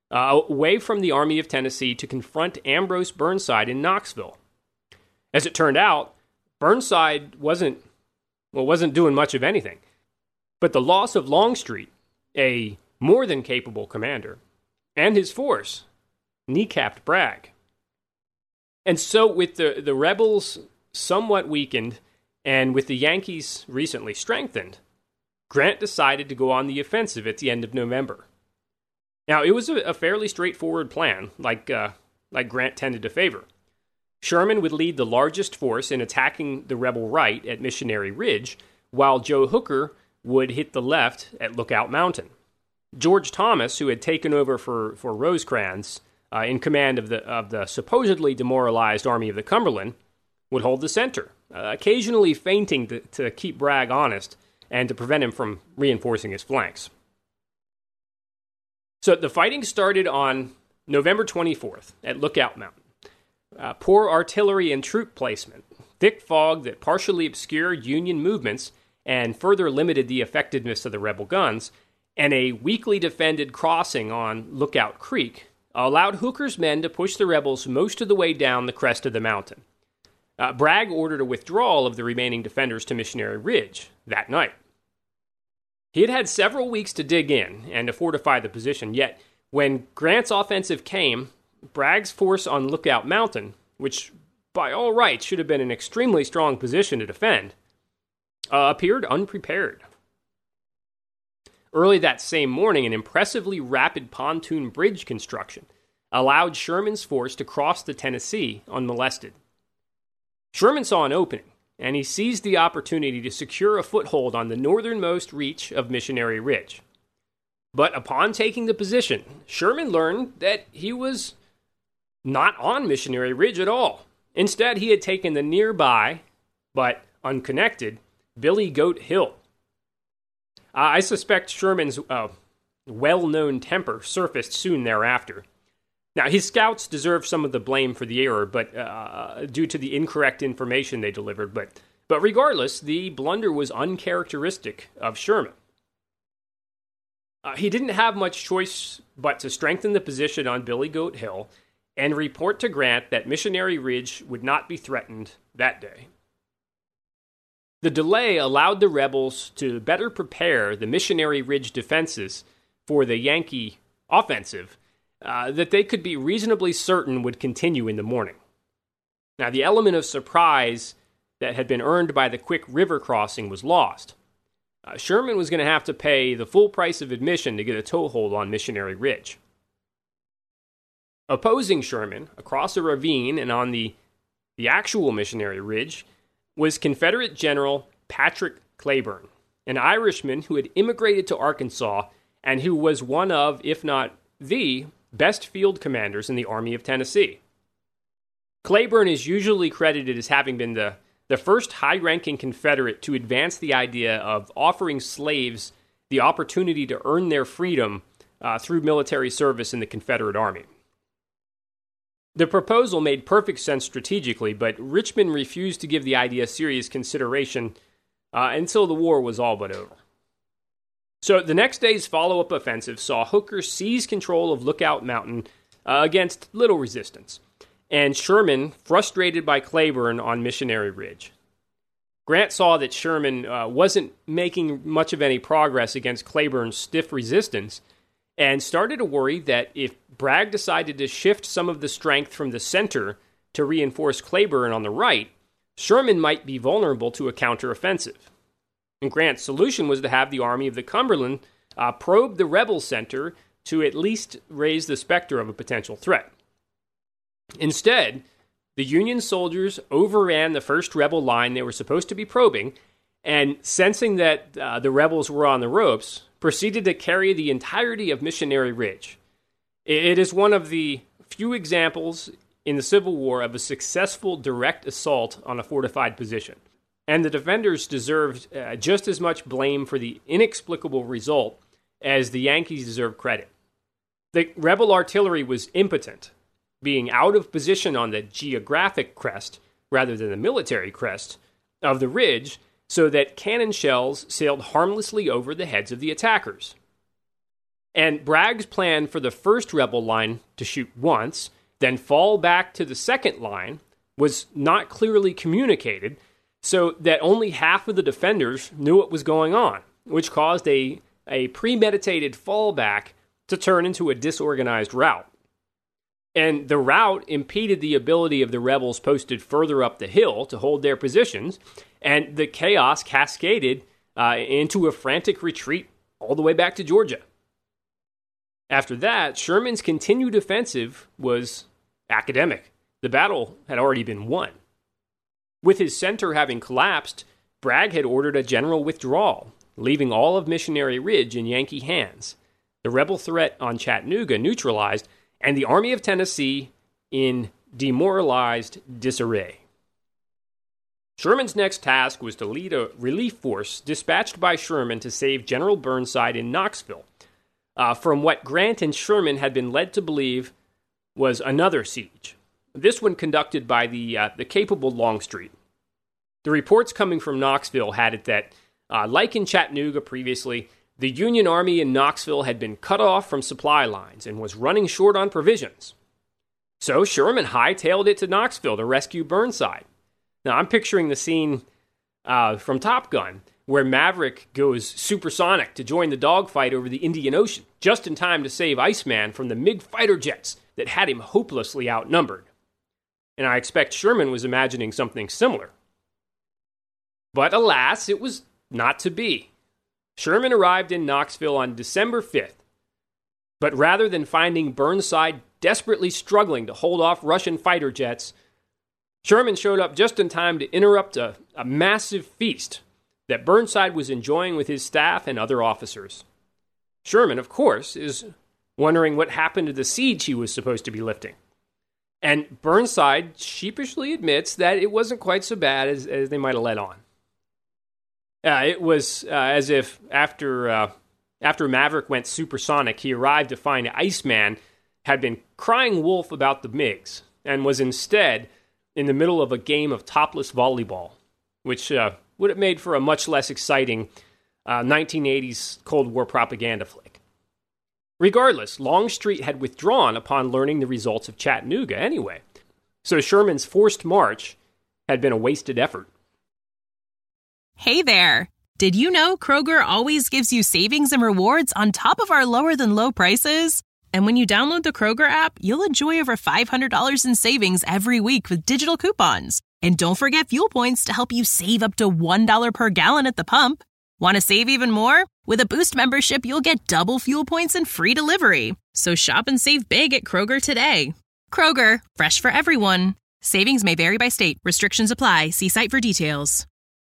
uh, away from the Army of Tennessee to confront Ambrose Burnside in Knoxville. As it turned out, Burnside wasn't, well, wasn't doing much of anything. But the loss of Longstreet, a more than capable commander, and his force kneecapped Bragg. And so with the, the rebels somewhat weakened, and with the Yankees recently strengthened, Grant decided to go on the offensive at the end of November. Now, it was a, a fairly straightforward plan, like, uh, like Grant tended to favor. Sherman would lead the largest force in attacking the rebel right at Missionary Ridge, while Joe Hooker would hit the left at Lookout Mountain. George Thomas, who had taken over for, for Rosecrans uh, in command of the, of the supposedly demoralized Army of the Cumberland, would hold the center, uh, occasionally feinting to, to keep Bragg honest and to prevent him from reinforcing his flanks. So the fighting started on November twenty-fourth at Lookout Mountain. Uh, poor artillery and troop placement, thick fog that partially obscured Union movements and further limited the effectiveness of the rebel guns, and a weakly defended crossing on Lookout Creek allowed Hooker's men to push the rebels most of the way down the crest of the mountain. Uh, Bragg ordered a withdrawal of the remaining defenders to Missionary Ridge that night. He had had several weeks to dig in and to fortify the position, yet when Grant's offensive came, Bragg's force on Lookout Mountain, which by all rights should have been an extremely strong position to defend, uh, appeared unprepared. Early that same morning, an impressively rapid pontoon bridge construction allowed Sherman's force to cross the Tennessee unmolested. Sherman saw an opening, and he seized the opportunity to secure a foothold on the northernmost reach of Missionary Ridge. But upon taking the position, Sherman learned that he was not on Missionary Ridge at all. Instead, he had taken the nearby, but unconnected, Billy Goat Hill. Uh, I suspect Sherman's uh, well-known temper surfaced soon thereafter. Now, his scouts deserve some of the blame for the error, but uh, due to the incorrect information they delivered. But, but regardless, the blunder was uncharacteristic of Sherman. Uh, he didn't have much choice but to strengthen the position on Billy Goat Hill and report to Grant that Missionary Ridge would not be threatened that day. The delay allowed the rebels to better prepare the Missionary Ridge defenses for the Yankee offensive uh, that they could be reasonably certain would continue in the morning. Now, the element of surprise that had been earned by the quick river crossing was lost. Uh, Sherman was going to have to pay the full price of admission to get a toehold on Missionary Ridge. Opposing Sherman, across a ravine and on the, the actual Missionary Ridge, was Confederate General Patrick Cleburne, an Irishman who had immigrated to Arkansas and who was one of, if not the, best field commanders in the Army of Tennessee. Cleburne is usually credited as having been the, the first high-ranking Confederate to advance the idea of offering slaves the opportunity to earn their freedom uh, through military service in the Confederate Army. The proposal made perfect sense strategically, but Richmond refused to give the idea serious consideration uh, until the war was all but over. So the next day's follow-up offensive saw Hooker seize control of Lookout Mountain uh, against little resistance, and Sherman frustrated by Cleburne on Missionary Ridge. Grant saw that Sherman uh, wasn't making much of any progress against Cleburne's stiff resistance, and started to worry that if Bragg decided to shift some of the strength from the center to reinforce Cleburne on the right, Sherman might be vulnerable to a counteroffensive. And Grant's solution was to have the Army of the Cumberland uh, probe the rebel center to at least raise the specter of a potential threat. Instead, the Union soldiers overran the first rebel line they were supposed to be probing, and sensing that uh, the rebels were on the ropes, proceeded to carry the entirety of Missionary Ridge. It is one of the few examples in the Civil War of a successful direct assault on a fortified position, and the defenders deserved uh, just as much blame for the inexplicable result as the Yankees deserved credit. The rebel artillery was impotent, being out of position on the geographic crest, rather than the military crest, of the ridge, so that cannon shells sailed harmlessly over the heads of the attackers. And Bragg's plan for the first rebel line to shoot once, then fall back to the second line, was not clearly communicated, so that only half of the defenders knew what was going on, which caused a, a premeditated fallback to turn into a disorganized rout. And the rout impeded the ability of the rebels posted further up the hill to hold their positions, and the chaos cascaded uh, into a frantic retreat all the way back to Georgia. After that, Sherman's continued offensive was academic. The battle had already been won. With his center having collapsed, Bragg had ordered a general withdrawal, leaving all of Missionary Ridge in Yankee hands, the rebel threat on Chattanooga neutralized, and the Army of Tennessee in demoralized disarray. Sherman's next task was to lead a relief force dispatched by Sherman to save General Burnside in Knoxville, uh, from what Grant and Sherman had been led to believe was another siege, this one conducted by the, uh, the capable Longstreet. The reports coming from Knoxville had it that, uh, like in Chattanooga previously, the Union Army in Knoxville had been cut off from supply lines and was running short on provisions. So Sherman hightailed it to Knoxville to rescue Burnside. Now, I'm picturing the scene uh, from Top Gun, where Maverick goes supersonic to join the dogfight over the Indian Ocean, just in time to save Iceman from the MiG fighter jets that had him hopelessly outnumbered. And I expect Sherman was imagining something similar. But alas, it was not to be. Sherman arrived in Knoxville on December fifth, but rather than finding Burnside desperately struggling to hold off Russian fighter jets, Sherman showed up just in time to interrupt a, a massive feast that Burnside was enjoying with his staff and other officers. Sherman, of course, is wondering what happened to the siege he was supposed to be lifting. And Burnside sheepishly admits that it wasn't quite so bad as, as they might have let on. Uh, it was uh, as if after uh, after Maverick went supersonic, he arrived to find Iceman had been crying wolf about the MiGs and was instead in the middle of a game of topless volleyball, which uh, would have made for a much less exciting uh, nineteen eighties Cold War propaganda flick. Regardless, Longstreet had withdrawn upon learning the results of Chattanooga anyway, so Sherman's forced march had been a wasted effort. Hey there! Did you know Kroger always gives you savings and rewards on top of our lower-than-low prices? And when you download the Kroger app, you'll enjoy over five hundred dollars in savings every week with digital coupons. And don't forget fuel points to help you save up to one dollar per gallon at the pump. Want to save even more? With a Boost membership, you'll get double fuel points and free delivery. So shop and save big at Kroger today. Kroger, fresh for everyone. Savings may vary by state. Restrictions apply. See site for details.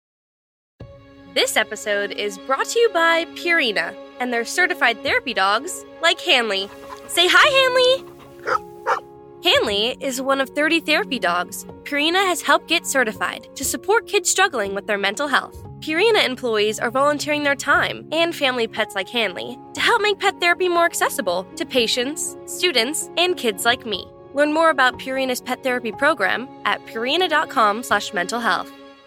This episode is brought to you by Purina and their certified therapy dogs like Hanley. Say hi, Hanley! Hanley is one of thirty therapy dogs Purina has helped get certified to support kids struggling with their mental health. Purina employees are volunteering their time and family pets like Hanley to help make pet therapy more accessible to patients, students, and kids like me. Learn more about Purina's pet therapy program at purina.com slash mental health.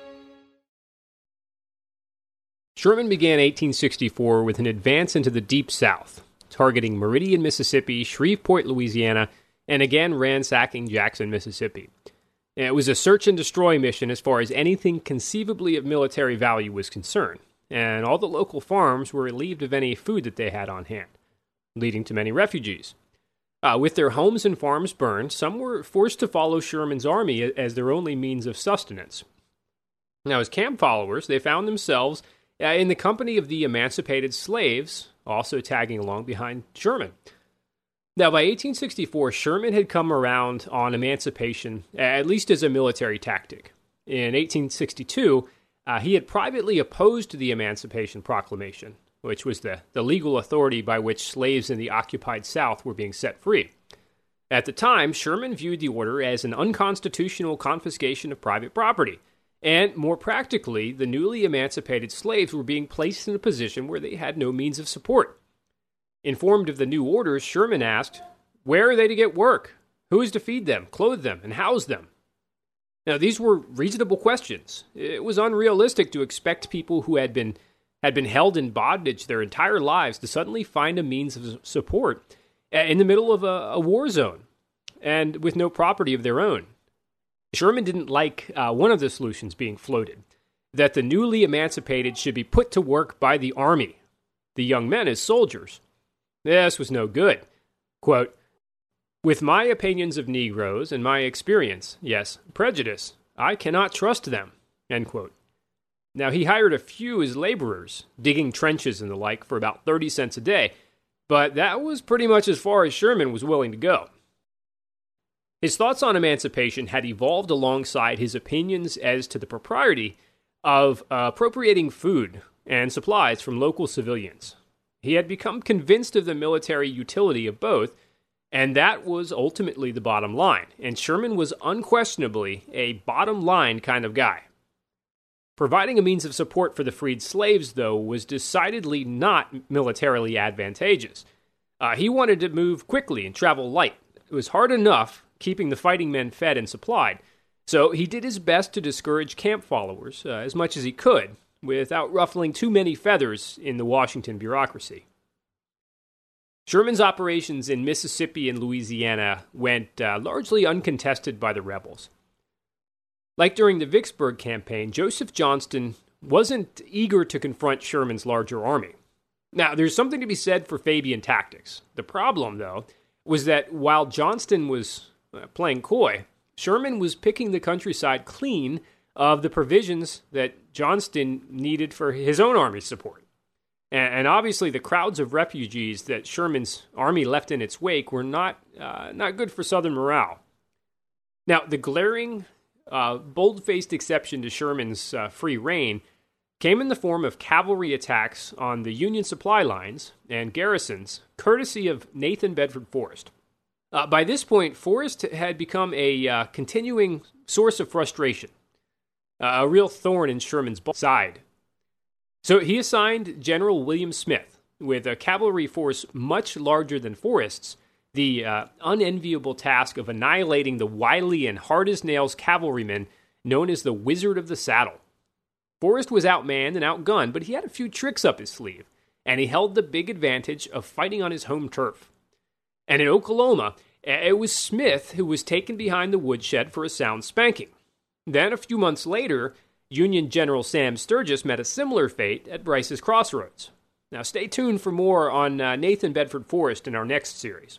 Sherman began eighteen sixty-four with an advance into the Deep South, targeting Meridian, Mississippi, Shreveport, Louisiana, and again ransacking Jackson, Mississippi. It was a search and destroy mission as far as anything conceivably of military value was concerned, and all the local farms were relieved of any food that they had on hand, leading to many refugees. Uh, with their homes and farms burned, some were forced to follow Sherman's army as their only means of sustenance. Now, as camp followers, they found themselves Uh, in the company of the emancipated slaves, also tagging along behind Sherman. Now, by eighteen sixty-four, Sherman had come around on emancipation, at least as a military tactic. In eighteen sixty-two, uh, he had privately opposed the Emancipation Proclamation, which was the, the legal authority by which slaves in the occupied South were being set free. At the time, Sherman viewed the order as an unconstitutional confiscation of private property. And more practically, the newly emancipated slaves were being placed in a position where they had no means of support. Informed of the new orders, Sherman asked, where are they to get work? Who is to feed them, clothe them, and house them? Now, these were reasonable questions. It was unrealistic to expect people who had been had been held in bondage their entire lives to suddenly find a means of support in the middle of a, a war zone and with no property of their own. Sherman didn't like uh, one of the solutions being floated, that the newly emancipated should be put to work by the army, the young men as soldiers. This was no good. Quote, "With my opinions of Negroes and my experience, yes, prejudice, I cannot trust them." End quote. Now, he hired a few as laborers, digging trenches and the like for about thirty cents a day, but that was pretty much as far as Sherman was willing to go. His thoughts on emancipation had evolved alongside his opinions as to the propriety of uh, appropriating food and supplies from local civilians. He had become convinced of the military utility of both, and that was ultimately the bottom line, and Sherman was unquestionably a bottom-line kind of guy. Providing a means of support for the freed slaves, though, was decidedly not militarily advantageous. Uh, he wanted to move quickly and travel light. It was hard enough keeping the fighting men fed and supplied, so he did his best to discourage camp followers uh, as much as he could, without ruffling too many feathers in the Washington bureaucracy. Sherman's operations in Mississippi and Louisiana went uh, largely uncontested by the rebels. Like during the Vicksburg campaign, Joseph Johnston wasn't eager to confront Sherman's larger army. Now, there's something to be said for Fabian tactics. The problem, though, was that while Johnston was uh, playing coy, Sherman was picking the countryside clean of the provisions that Johnston needed for his own army's support. And, and obviously, the crowds of refugees that Sherman's army left in its wake were not uh, not good for Southern morale. Now, the glaring Uh, bold-faced exception to Sherman's uh, free reign came in the form of cavalry attacks on the Union supply lines and garrisons, courtesy of Nathan Bedford Forrest. Uh, by this point, Forrest had become a uh, continuing source of frustration, uh, a real thorn in Sherman's side. So he assigned General William Smith, with a cavalry force much larger than Forrest's, the uh, unenviable task of annihilating the wily and hard-as-nails cavalryman known as the Wizard of the Saddle. Forrest was outmanned and outgunned, but he had a few tricks up his sleeve, and he held the big advantage of fighting on his home turf. And in Oklahoma, it was Smith who was taken behind the woodshed for a sound spanking. Then, a few months later, Union General Sam Sturgis met a similar fate at Bryce's Crossroads. Now, stay tuned for more on uh, Nathan Bedford Forrest in our next series.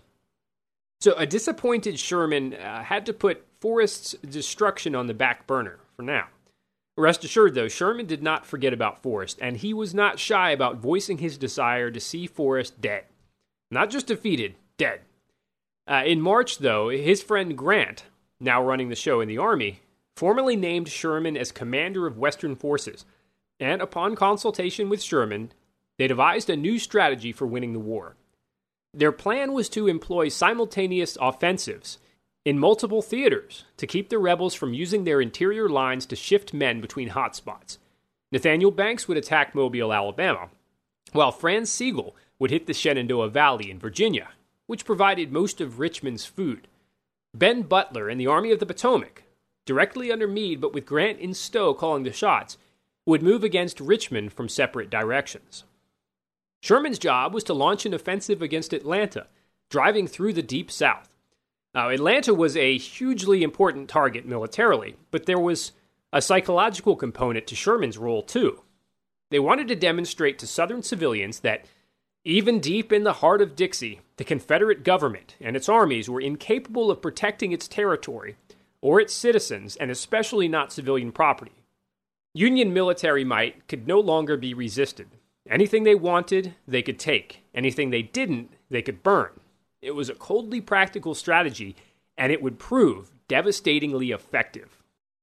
So a disappointed Sherman uh, had to put Forrest's destruction on the back burner for now. Rest assured, though, Sherman did not forget about Forrest, and he was not shy about voicing his desire to see Forrest dead. Not just defeated, dead. Uh, in March, though, his friend Grant, now running the show in the Army, formally named Sherman as commander of Western forces, and upon consultation with Sherman, they devised a new strategy for winning the war. Their plan was to employ simultaneous offensives in multiple theaters to keep the rebels from using their interior lines to shift men between hotspots. Nathaniel Banks would attack Mobile, Alabama, while Franz Sigel would hit the Shenandoah Valley in Virginia, which provided most of Richmond's food. Ben Butler and the Army of the Potomac, directly under Meade but with Grant in stow calling the shots, would move against Richmond from separate directions. Sherman's job was to launch an offensive against Atlanta, driving through the Deep South. Now, Atlanta was a hugely important target militarily, but there was a psychological component to Sherman's role, too. They wanted to demonstrate to Southern civilians that, even deep in the heart of Dixie, the Confederate government and its armies were incapable of protecting its territory or its citizens, and especially not civilian property. Union military might could no longer be resisted. Anything they wanted, they could take. Anything they didn't, they could burn. It was a coldly practical strategy, and it would prove devastatingly effective.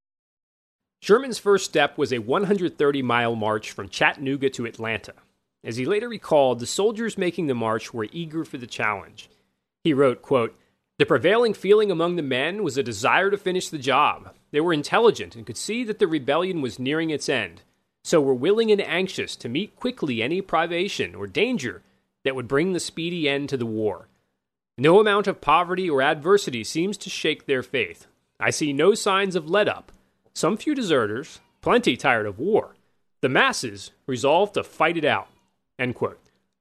Sherman's first step was a one hundred thirty mile march from Chattanooga to Atlanta. As he later recalled, the soldiers making the march were eager for the challenge. He wrote, quote, "The prevailing feeling among the men was a desire to finish the job. They were intelligent and could see that the rebellion was nearing its end, so were willing and anxious to meet quickly any privation or danger that would bring the speedy end to the war. No amount of poverty or adversity seems to shake their faith. I see no signs of let-up. Some few deserters, plenty tired of war. The masses resolved to fight it out, end quote.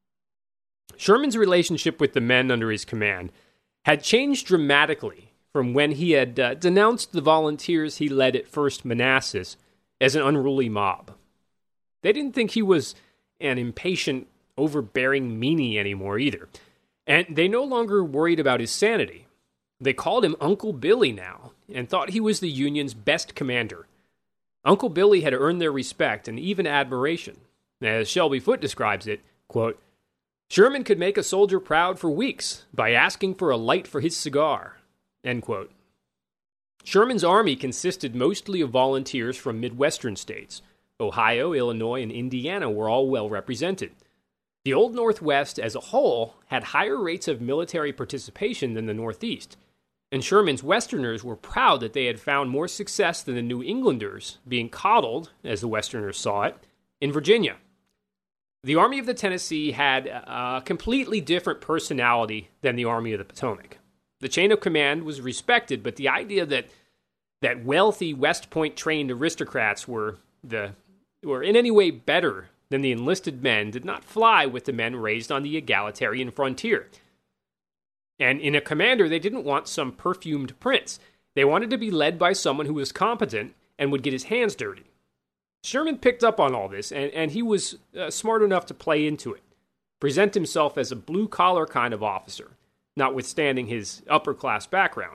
Sherman's relationship with the men under his command had changed dramatically from when he had uh, denounced the volunteers he led at First Manassas as an unruly mob. They didn't think he was an impatient, overbearing meanie anymore either, and they no longer worried about his sanity. They called him Uncle Billy now, and thought he was the Union's best commander. Uncle Billy had earned their respect and even admiration. As Shelby Foote describes it, quote, Sherman could make a soldier proud for weeks by asking for a light for his cigar, end quote. Sherman's army consisted mostly of volunteers from Midwestern states. Ohio, Illinois, and Indiana were all well represented. The Old Northwest as a whole had higher rates of military participation than the Northeast, and Sherman's Westerners were proud that they had found more success than the New Englanders, being coddled, as the Westerners saw it, in Virginia. The Army of the Tennessee had a completely different personality than the Army of the Potomac. The chain of command was respected, but the idea that that wealthy West Point-trained aristocrats were the were in any way better than the enlisted men did not fly with the men raised on the egalitarian frontier. And in a commander, they didn't want some perfumed prince. They wanted to be led by someone who was competent and would get his hands dirty. Sherman picked up on all this, and, and he was uh, smart enough to play into it, present himself as a blue-collar kind of officer, notwithstanding his upper-class background.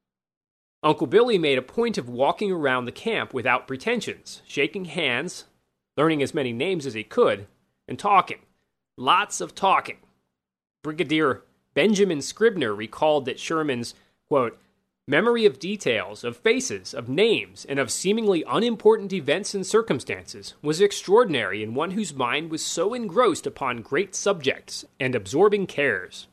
Uncle Billy made a point of walking around the camp without pretensions, shaking hands, learning as many names as he could, and talking. Lots of talking. Brigadier Benjamin Scribner recalled that Sherman's, quote, memory of details, of faces, of names, and of seemingly unimportant events and circumstances was extraordinary in one whose mind was so engrossed upon great subjects and absorbing cares.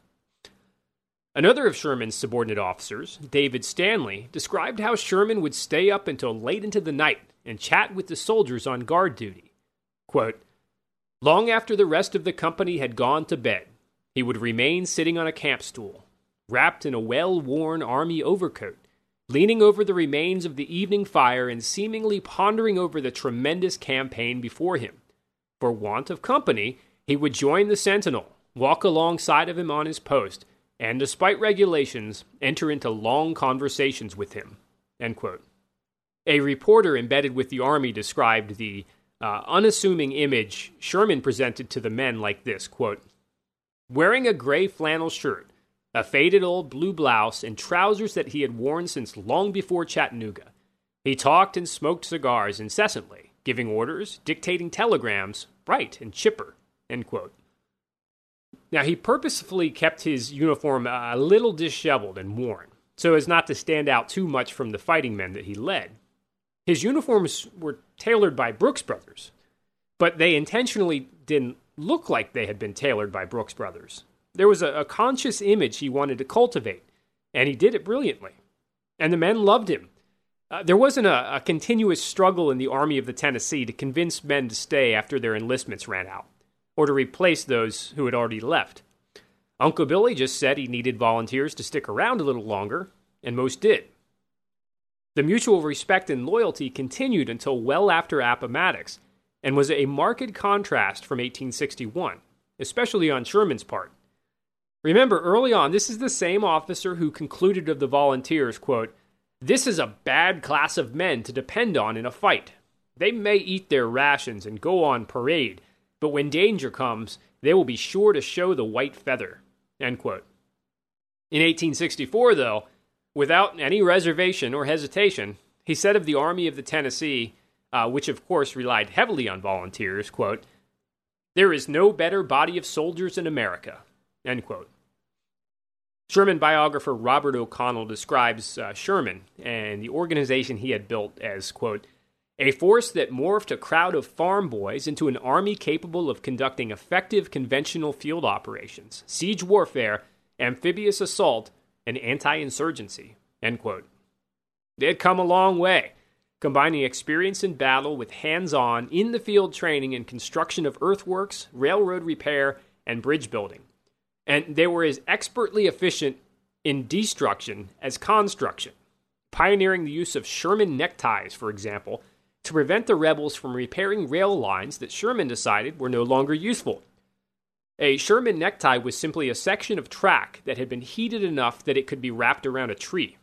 Another of Sherman's subordinate officers, David Stanley, described how Sherman would stay up until late into the night and chat with the soldiers on guard duty. Quote, long after the rest of the company had gone to bed, he would remain sitting on a camp stool, wrapped in a well-worn army overcoat, leaning over the remains of the evening fire and seemingly pondering over the tremendous campaign before him. For want of company, he would join the sentinel, walk alongside of him on his post, and despite regulations, enter into long conversations with him, end quote. A reporter embedded with the army described the uh, unassuming image Sherman presented to the men like this, quote, wearing a gray flannel shirt, a faded old blue blouse, and trousers that he had worn since long before Chattanooga, he talked and smoked cigars incessantly, giving orders, dictating telegrams, bright and chipper, end quote. Now, he purposefully kept his uniform a little disheveled and worn, so as not to stand out too much from the fighting men that he led. His uniforms were tailored by Brooks Brothers, but they intentionally didn't look like they had been tailored by Brooks Brothers. There was a, a conscious image he wanted to cultivate, and he did it brilliantly. And the men loved him. Uh, there wasn't a, a continuous struggle in the Army of the Tennessee to convince men to stay after their enlistments ran out, or to replace those who had already left. Uncle Billy just said he needed volunteers to stick around a little longer, and most did. The mutual respect and loyalty continued until well after Appomattox, and was a marked contrast from eighteen sixty-one, especially on Sherman's part. Remember, early on, this is the same officer who concluded of the volunteers, quote, this is a bad class of men to depend on in a fight. They may eat their rations and go on parade, but when danger comes, they will be sure to show the white feather, end quote. In eighteen sixty-four, though, without any reservation or hesitation, he said of the Army of the Tennessee, uh, which of course relied heavily on volunteers, quote, there is no better body of soldiers in America, end quote. Sherman biographer Robert O'Connell describes uh, Sherman and the organization he had built as, quote, a force that morphed a crowd of farm boys into an army capable of conducting effective conventional field operations, siege warfare, amphibious assault, and anti-insurgency, end quote. They had come a long way, combining experience in battle with hands-on, in-the-field training and construction of earthworks, railroad repair, and bridge building. And they were as expertly efficient in destruction as construction, pioneering the use of Sherman neckties, for example, to prevent the rebels from repairing rail lines that Sherman decided were no longer useful. A Sherman necktie was simply a section of track that had been heated enough that it could be wrapped around a tree.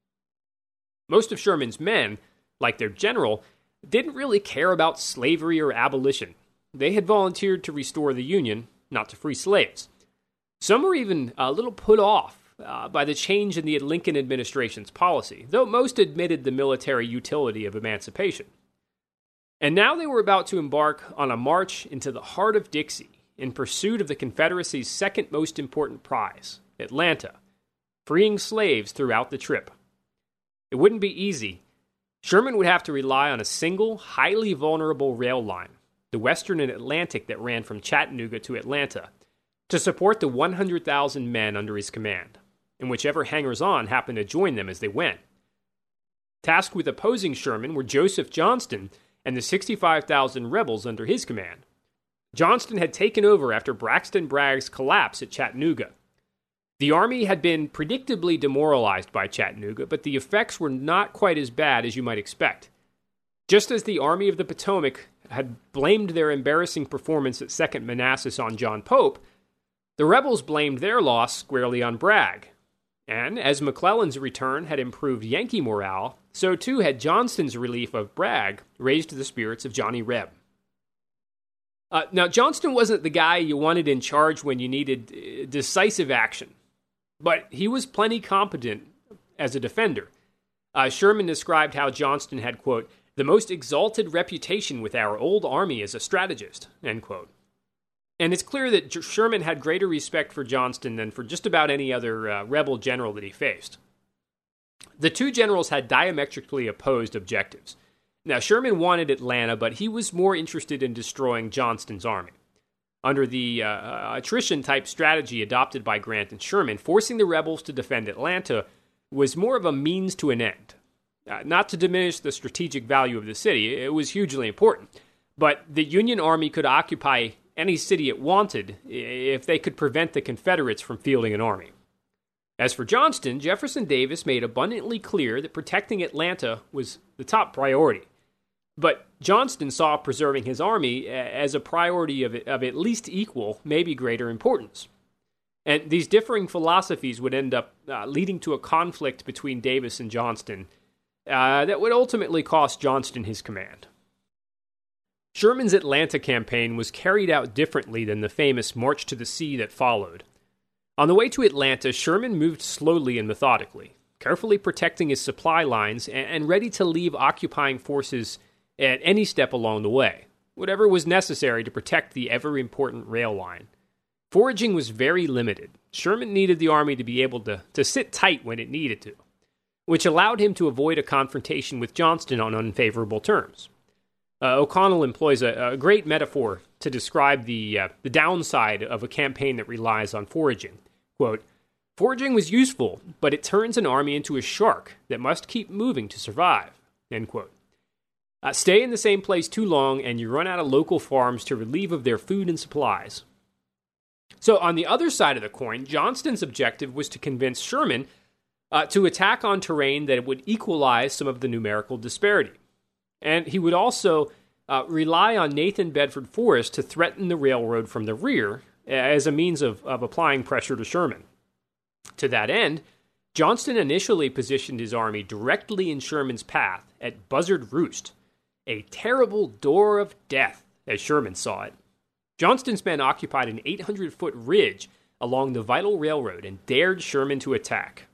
Most of Sherman's men, like their general, didn't really care about slavery or abolition. They had volunteered to restore the Union, not to free slaves. Some were even a little put off uh, by the change in the Lincoln administration's policy, though most admitted the military utility of emancipation. And now they were about to embark on a march into the heart of Dixie in pursuit of the Confederacy's second most important prize, Atlanta, freeing slaves throughout the trip. It wouldn't be easy. Sherman would have to rely on a single, highly vulnerable rail line, the Western and Atlantic that ran from Chattanooga to Atlanta, to support the one hundred thousand men under his command, and whichever hangers-on happened to join them as they went. Tasked with opposing Sherman were Joseph Johnston and the sixty-five thousand rebels under his command. Johnston had taken over after Braxton Bragg's collapse at Chattanooga. The army had been predictably demoralized by Chattanooga, but the effects were not quite as bad as you might expect. Just as the Army of the Potomac had blamed their embarrassing performance at Second Manassas on John Pope, the rebels blamed their loss squarely on Bragg. And as McClellan's return had improved Yankee morale, so too had Johnston's relief of Bragg raised the spirits of Johnny Reb. Uh, now, Johnston wasn't the guy you wanted in charge when you needed uh, decisive action, but he was plenty competent as a defender. Uh, Sherman described how Johnston had, quote, the most exalted reputation with our old army as a strategist, end quote. And it's clear that J- Sherman had greater respect for Johnston than for just about any other uh, rebel general that he faced. The two generals had diametrically opposed objectives. Now, Sherman wanted Atlanta, but he was more interested in destroying Johnston's army. Under the uh, attrition-type strategy adopted by Grant and Sherman, forcing the rebels to defend Atlanta was more of a means to an end. Uh, not to diminish the strategic value of the city, it was hugely important. But the Union Army could occupy any city it wanted if they could prevent the Confederates from fielding an army. As for Johnston, Jefferson Davis made abundantly clear that protecting Atlanta was the top priority. But Johnston saw preserving his army as a priority of, of at least equal, maybe greater importance. And these differing philosophies would end up uh, leading to a conflict between Davis and Johnston uh, that would ultimately cost Johnston his command. Sherman's Atlanta campaign was carried out differently than the famous March to the Sea that followed. On the way to Atlanta, Sherman moved slowly and methodically, carefully protecting his supply lines and, and ready to leave occupying forces at any step along the way, whatever was necessary to protect the ever-important rail line. Foraging was very limited. Sherman needed the army to be able to, to sit tight when it needed to, which allowed him to avoid a confrontation with Johnston on unfavorable terms. Uh, O'Connell employs a, a great metaphor to describe the, uh, the downside of a campaign that relies on foraging. Quote, foraging was useful, but it turns an army into a shark that must keep moving to survive, end quote. Uh, stay in the same place too long, and you run out of local farms to relieve of their food and supplies. So on the other side of the coin, Johnston's objective was to convince Sherman uh, to attack on terrain that would equalize some of the numerical disparity. And he would also uh, rely on Nathan Bedford Forrest to threaten the railroad from the rear as a means of, of applying pressure to Sherman. To that end, Johnston initially positioned his army directly in Sherman's path at Buzzard Roost, a terrible door of death, as Sherman saw it. Johnston's men occupied an eight hundred foot ridge along the vital railroad and dared Sherman to attack.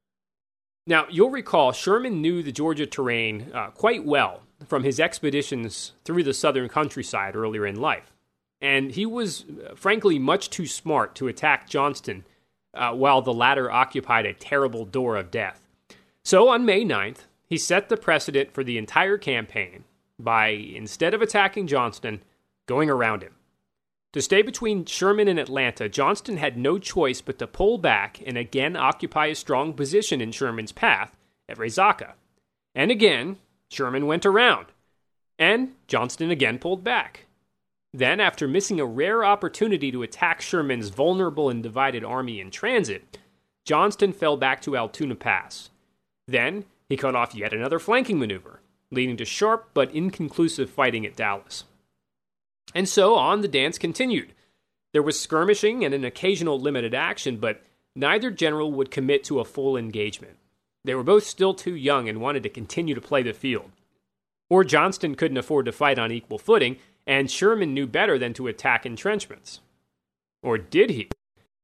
Now, you'll recall Sherman knew the Georgia terrain uh, quite well from his expeditions through the southern countryside earlier in life, and he was, uh, frankly, much too smart to attack Johnston uh, while the latter occupied a terrible door of death. So on May ninth, he set the precedent for the entire campaign by, instead of attacking Johnston, going around him. To stay between Sherman and Atlanta, Johnston had no choice but to pull back and again occupy a strong position in Sherman's path at Resaca. And again, Sherman went around, and Johnston again pulled back. Then, after missing a rare opportunity to attack Sherman's vulnerable and divided army in transit, Johnston fell back to Altoona Pass. Then, he cut off yet another flanking maneuver. leading to sharp but inconclusive fighting at Dallas. And so on the dance continued. There was skirmishing and an occasional limited action, but neither general would commit to a full engagement. They were both still too young and wanted to continue to play the field. Or Johnston couldn't afford to fight on equal footing, and Sherman knew better than to attack entrenchments. Or did he?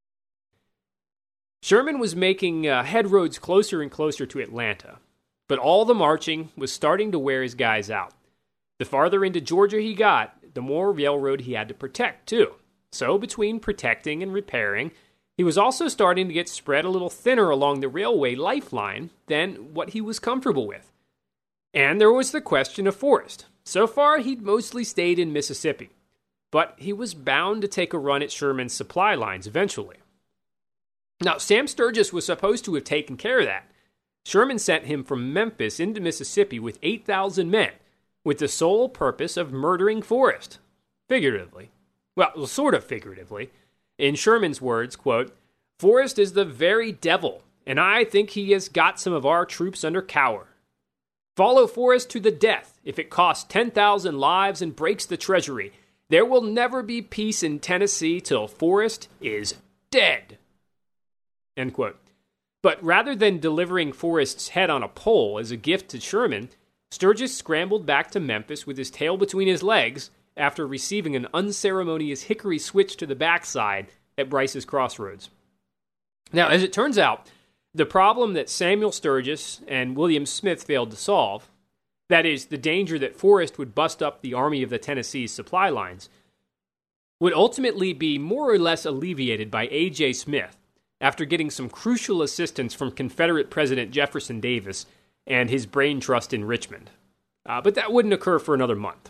Sherman was making uh, headroads closer and closer to Atlanta, but all the marching was starting to wear his guys out. The farther into Georgia he got, the more railroad he had to protect, too. So between protecting and repairing, he was also starting to get spread a little thinner along the railway lifeline than what he was comfortable with. And there was the question of Forrest. So far, he'd mostly stayed in Mississippi, but he was bound to take a run at Sherman's supply lines eventually. Now, Sam Sturgis was supposed to have taken care of that. Sherman sent him from Memphis into Mississippi with eight thousand men, with the sole purpose of murdering Forrest. Figuratively. Well, sort of figuratively. In Sherman's words, quote, "Forrest is the very devil, and I think he has got some of our troops under cover. Follow Forrest to the death if it costs ten thousand lives and breaks the treasury. There will never be peace in Tennessee till Forrest is dead." End quote. But rather than delivering Forrest's head on a pole as a gift to Sherman, Sturgis scrambled back to Memphis with his tail between his legs after receiving an unceremonious hickory switch to the backside at Bryce's Crossroads. Now, as it turns out, the problem that Samuel Sturgis and William Smith failed to solve, that is, the danger that Forrest would bust up the Army of the Tennessee's supply lines, would ultimately be more or less alleviated by A J Smith after getting some crucial assistance from Confederate President Jefferson Davis and his brain trust in Richmond. Uh, but that wouldn't occur for another month.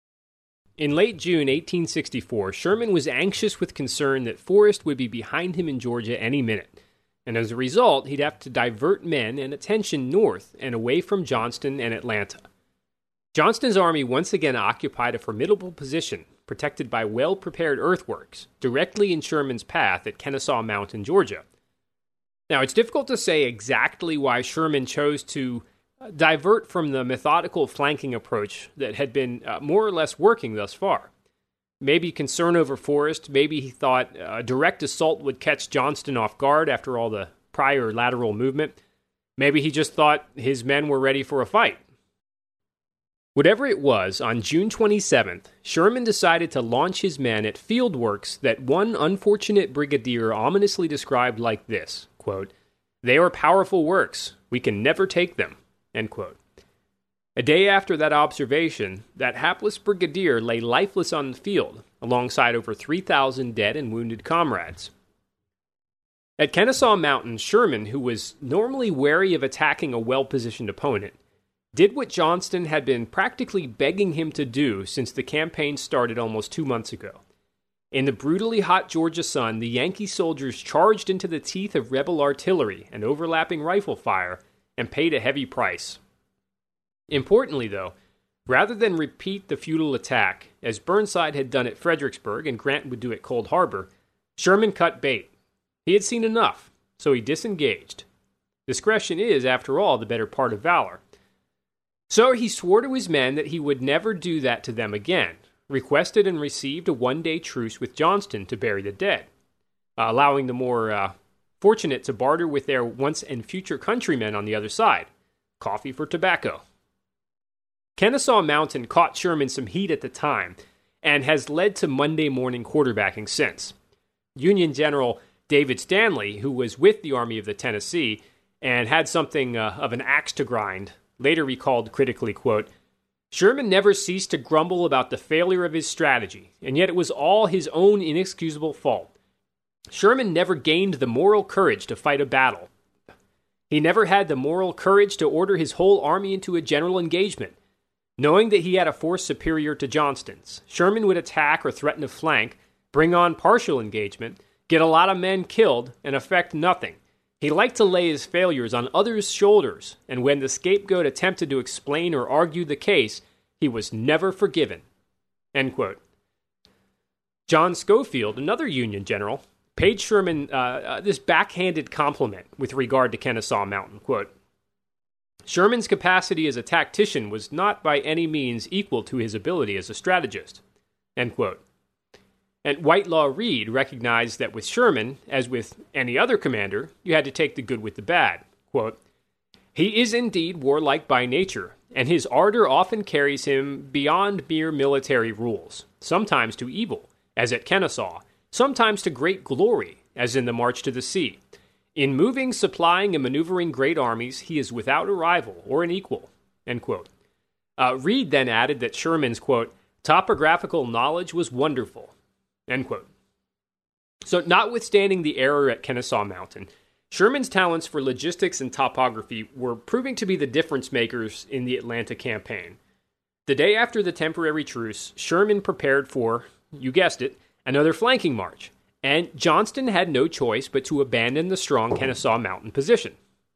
In late June eighteen sixty-four, Sherman was anxious with concern that Forrest would be behind him in Georgia any minute, and as a result, he'd have to divert men and attention north and away from Johnston and Atlanta. Johnston's army once again occupied a formidable position, protected by well-prepared earthworks, directly in Sherman's path at Kennesaw Mountain, Georgia. Now, it's difficult to say exactly why Sherman chose to divert from the methodical flanking approach that had been uh, more or less working thus far. Maybe concern over Forrest, maybe he thought a direct assault would catch Johnston off guard after all the prior lateral movement. Maybe he just thought his men were ready for a fight. Whatever it was, on June twenty-seventh, Sherman decided to launch his men at field works that one unfortunate brigadier ominously described like this, quote, "They are powerful works. We can never take them." End quote. A day after that observation, that hapless brigadier lay lifeless on the field, alongside over three thousand dead and wounded comrades. At Kennesaw Mountain, Sherman, who was normally wary of attacking a well-positioned opponent, did what Johnston had been practically begging him to do since the campaign started almost two months ago. In the brutally hot Georgia sun, the Yankee soldiers charged into the teeth of rebel artillery and overlapping rifle fire and paid a heavy price. Importantly, though, rather than repeat the futile attack, as Burnside had done at Fredericksburg and Grant would do at Cold Harbor, Sherman cut bait. He had seen enough, so he disengaged. Discretion is, after all, the better part of valor. So he swore to his men that he would never do that to them again, requested and received a one-day truce with Johnston to bury the dead, uh, allowing the more uh, fortunate to barter with their once and future countrymen on the other side, coffee for tobacco. Kennesaw Mountain caught Sherman some heat at the time, and has led to Monday morning quarterbacking since. Union General David Stanley, who was with the Army of the Tennessee, and had something uh, of an axe to grind, later recalled critically, quote, "Sherman never ceased to grumble about the failure of his strategy, and yet it was all his own inexcusable fault. Sherman never gained the moral courage to fight a battle. He never had the moral courage to order his whole army into a general engagement. Knowing that he had a force superior to Johnston's, Sherman would attack or threaten to flank, bring on partial engagement, get a lot of men killed, and effect nothing. He liked to lay his failures on others' shoulders, and when the scapegoat attempted to explain or argue the case, he was never forgiven." End quote. John Schofield, another Union general, paid Sherman uh, uh, this backhanded compliment with regard to Kennesaw Mountain, quote, Sherman's capacity as a tactician was not by any means equal to his ability as a strategist." End quote. And Whitelaw Reid recognized that with Sherman, as with any other commander, you had to take the good with the bad. Quote, "He is indeed warlike by nature, and his ardor often carries him beyond mere military rules, sometimes to evil, as at Kennesaw, sometimes to great glory, as in the march to the sea. In moving, supplying, and maneuvering great armies, he is without a rival or an equal." End quote. Uh, Reid then added that Sherman's, quote, "topographical knowledge was wonderful." End quote. So notwithstanding the error at Kennesaw Mountain, Sherman's talents for logistics and topography were proving to be the difference makers in the Atlanta campaign. The day after the temporary truce, Sherman prepared for, you guessed it, another flanking march, and Johnston had no choice but to abandon the strong Kennesaw Mountain position.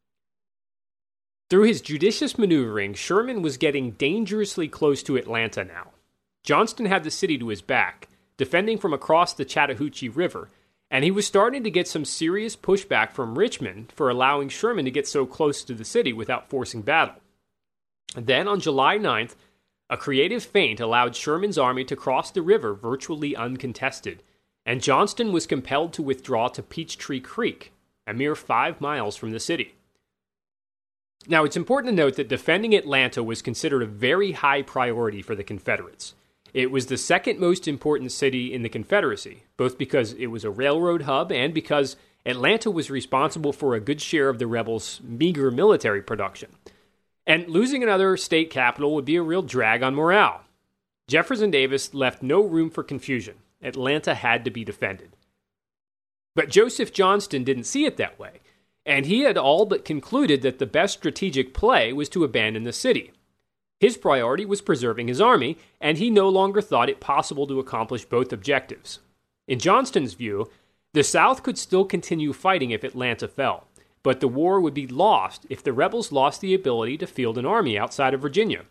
Through his judicious maneuvering, Sherman was getting dangerously close to Atlanta now. Johnston had the city to his back, defending from across the Chattahoochee River, and he was starting to get some serious pushback from Richmond for allowing Sherman to get so close to the city without forcing battle. And then on July ninth, a creative feint allowed Sherman's army to cross the river virtually uncontested, and Johnston was compelled to withdraw to Peachtree Creek, a mere five miles from the city. Now, it's important to note that defending Atlanta was considered a very high priority for the Confederates. It was the second most important city in the Confederacy, both because it was a railroad hub and because Atlanta was responsible for a good share of the rebels' meager military production. And losing another state capital would be a real drag on morale. Jefferson Davis left no room for confusion. Atlanta had to be defended. But Joseph Johnston didn't see it that way, and he had all but concluded that the best strategic play was to abandon the city. His priority was preserving his army, and he no longer thought it possible to accomplish both objectives. In Johnston's view, the South could still continue fighting if Atlanta fell, but the war would be lost if the rebels lost the ability to field an army outside of Virginia.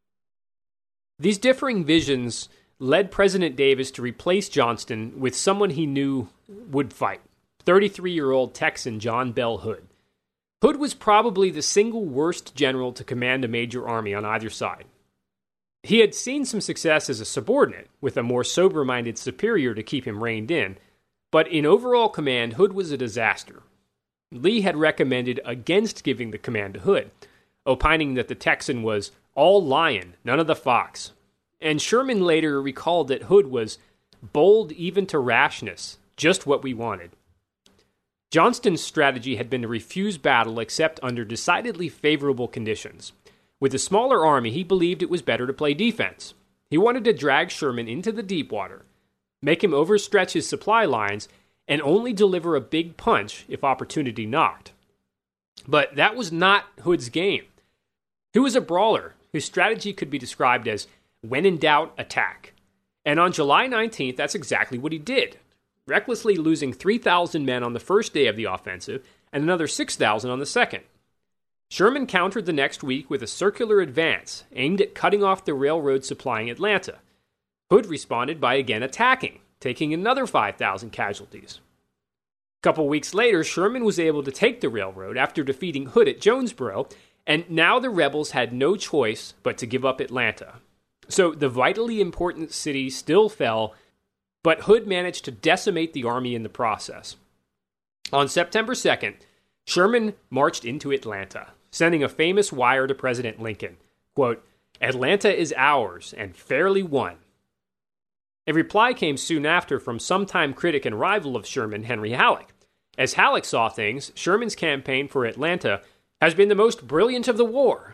These differing visions led President Davis to replace Johnston with someone he knew would fight, thirty-three-year-old Texan John Bell Hood. Hood was probably the single worst general to command a major army on either side. He had seen some success as a subordinate, with a more sober-minded superior to keep him reined in, but in overall command, Hood was a disaster. Lee had recommended against giving the command to Hood, opining that the Texan was all lion, none of the fox. And Sherman later recalled that Hood was bold even to rashness, just what we wanted. Johnston's strategy had been to refuse battle except under decidedly favorable conditions. With a smaller army, he believed it was better to play defense. He wanted to drag Sherman into the deep water, make him overstretch his supply lines, and only deliver a big punch if opportunity knocked. But that was not Hood's game. He was a brawler whose strategy could be described as when in doubt, attack. And on July nineteenth, that's exactly what he did, recklessly losing three thousand men on the first day of the offensive and another six thousand on the second. Sherman countered the next week with a circular advance aimed at cutting off the railroad supplying Atlanta. Hood responded by again attacking, taking another five thousand casualties. A couple weeks later, Sherman was able to take the railroad after defeating Hood at Jonesboro, and now the rebels had no choice but to give up Atlanta. So the vitally important city still fell, but Hood managed to decimate the army in the process. On September second, Sherman marched into Atlanta, sending a famous wire to President Lincoln, quote, "Atlanta is ours, and fairly won." A reply came soon after from sometime critic and rival of Sherman, Henry Halleck. As Halleck saw things, Sherman's campaign for Atlanta has been the most brilliant of the war.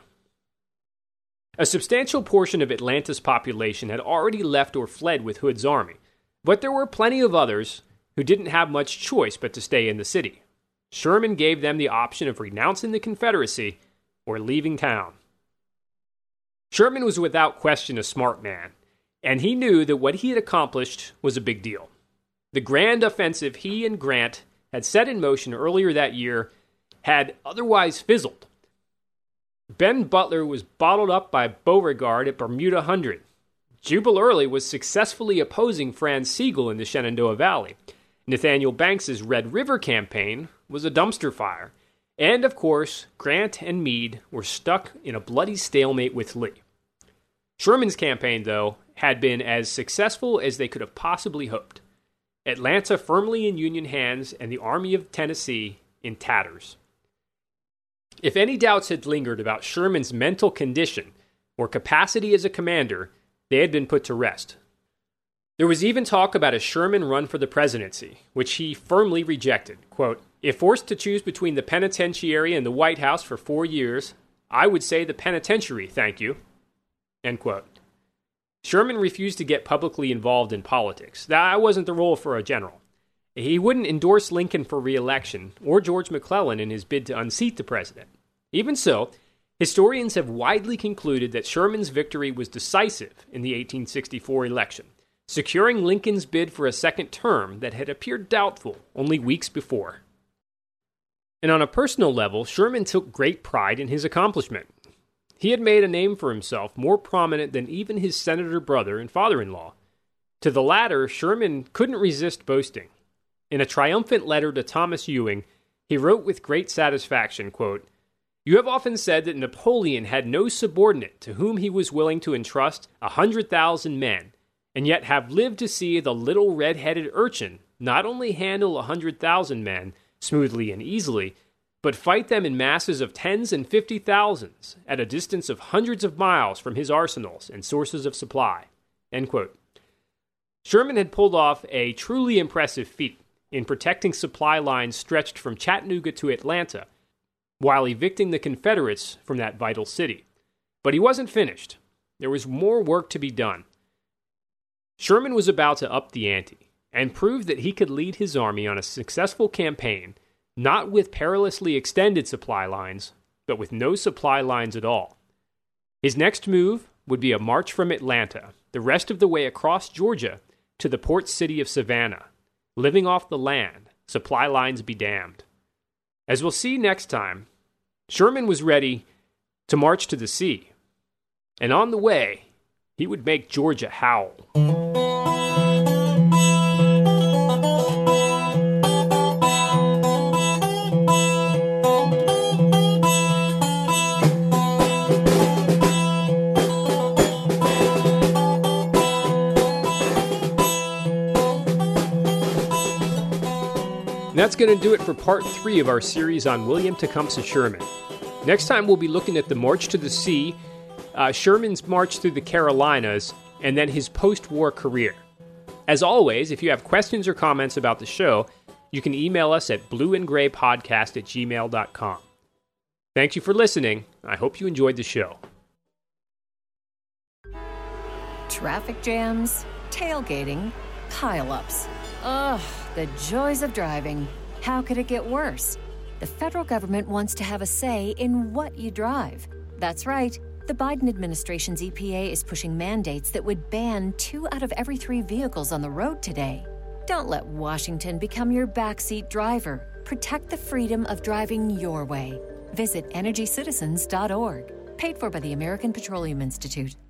A substantial portion of Atlanta's population had already left or fled with Hood's army, but there were plenty of others who didn't have much choice but to stay in the city. Sherman gave them the option of renouncing the Confederacy or leaving town. Sherman was without question a smart man, and he knew that what he had accomplished was a big deal. The grand offensive he and Grant had set in motion earlier that year had otherwise fizzled. Ben Butler was bottled up by Beauregard at Bermuda Hundred. Jubal Early was successfully opposing Franz Sigel in the Shenandoah Valley. Nathaniel Banks's Red River campaign was a dumpster fire, And, of course, Grant and Meade were stuck in a bloody stalemate with Lee. Sherman's campaign, though, had been as successful as they could have possibly hoped. Atlanta firmly in Union hands and the Army of Tennessee in tatters. If any doubts had lingered about Sherman's mental condition or capacity as a commander, they had been put to rest. There was even talk about a Sherman run for the presidency, which he firmly rejected. Quote, "If forced to choose between the penitentiary and the White House for four years, I would say the penitentiary, thank you." End quote. Sherman refused to get publicly involved in politics. That wasn't the role for a general. He wouldn't endorse Lincoln for re-election, or George McClellan in his bid to unseat the president. Even so, historians have widely concluded that Sherman's victory was decisive in the eighteen sixty-four election, securing Lincoln's bid for a second term that had appeared doubtful only weeks before. And on a personal level, Sherman took great pride in his accomplishment. He had made a name for himself more prominent than even his senator brother and father-in-law. To the latter, Sherman couldn't resist boasting. In a triumphant letter to Thomas Ewing, he wrote with great satisfaction, quote, "You have often said that Napoleon had no subordinate to whom he was willing to entrust a hundred thousand men, and yet have lived to see the little red-headed urchin not only handle a hundred thousand men smoothly and easily, but fight them in masses of tens and fifty thousands at a distance of hundreds of miles from his arsenals and sources of supply." End quote. Sherman had pulled off a truly impressive feat in protecting supply lines stretched from Chattanooga to Atlanta, while evicting the Confederates from that vital city. But he wasn't finished. There was more work to be done. Sherman was about to up the ante and prove that he could lead his army on a successful campaign, not with perilously extended supply lines, but with no supply lines at all. His next move would be a march from Atlanta, the rest of the way across Georgia, to the port city of Savannah, living off the land, supply lines be damned. As we'll see next time, Sherman was ready to march to the sea, and on the way, he would make Georgia howl. That's going to do it for part three of our series on William Tecumseh Sherman. Next time, we'll be looking at the March to the Sea, uh, Sherman's march through the Carolinas, and then his post-war career. As always, if you have questions or comments about the show, you can email us at blueandgraypodcast at gmail dot com. Thank you for listening. I hope you enjoyed the show. Traffic jams, tailgating, pile-ups. Ugh, the joys of driving. How could it get worse? The federal government wants to have a say in what you drive. That's right. The Biden administration's E P A is pushing mandates that would ban two out of every three vehicles on the road today. Don't let Washington become your backseat driver. Protect the freedom of driving your way. Visit energy citizens dot org. Paid for by the American Petroleum Institute.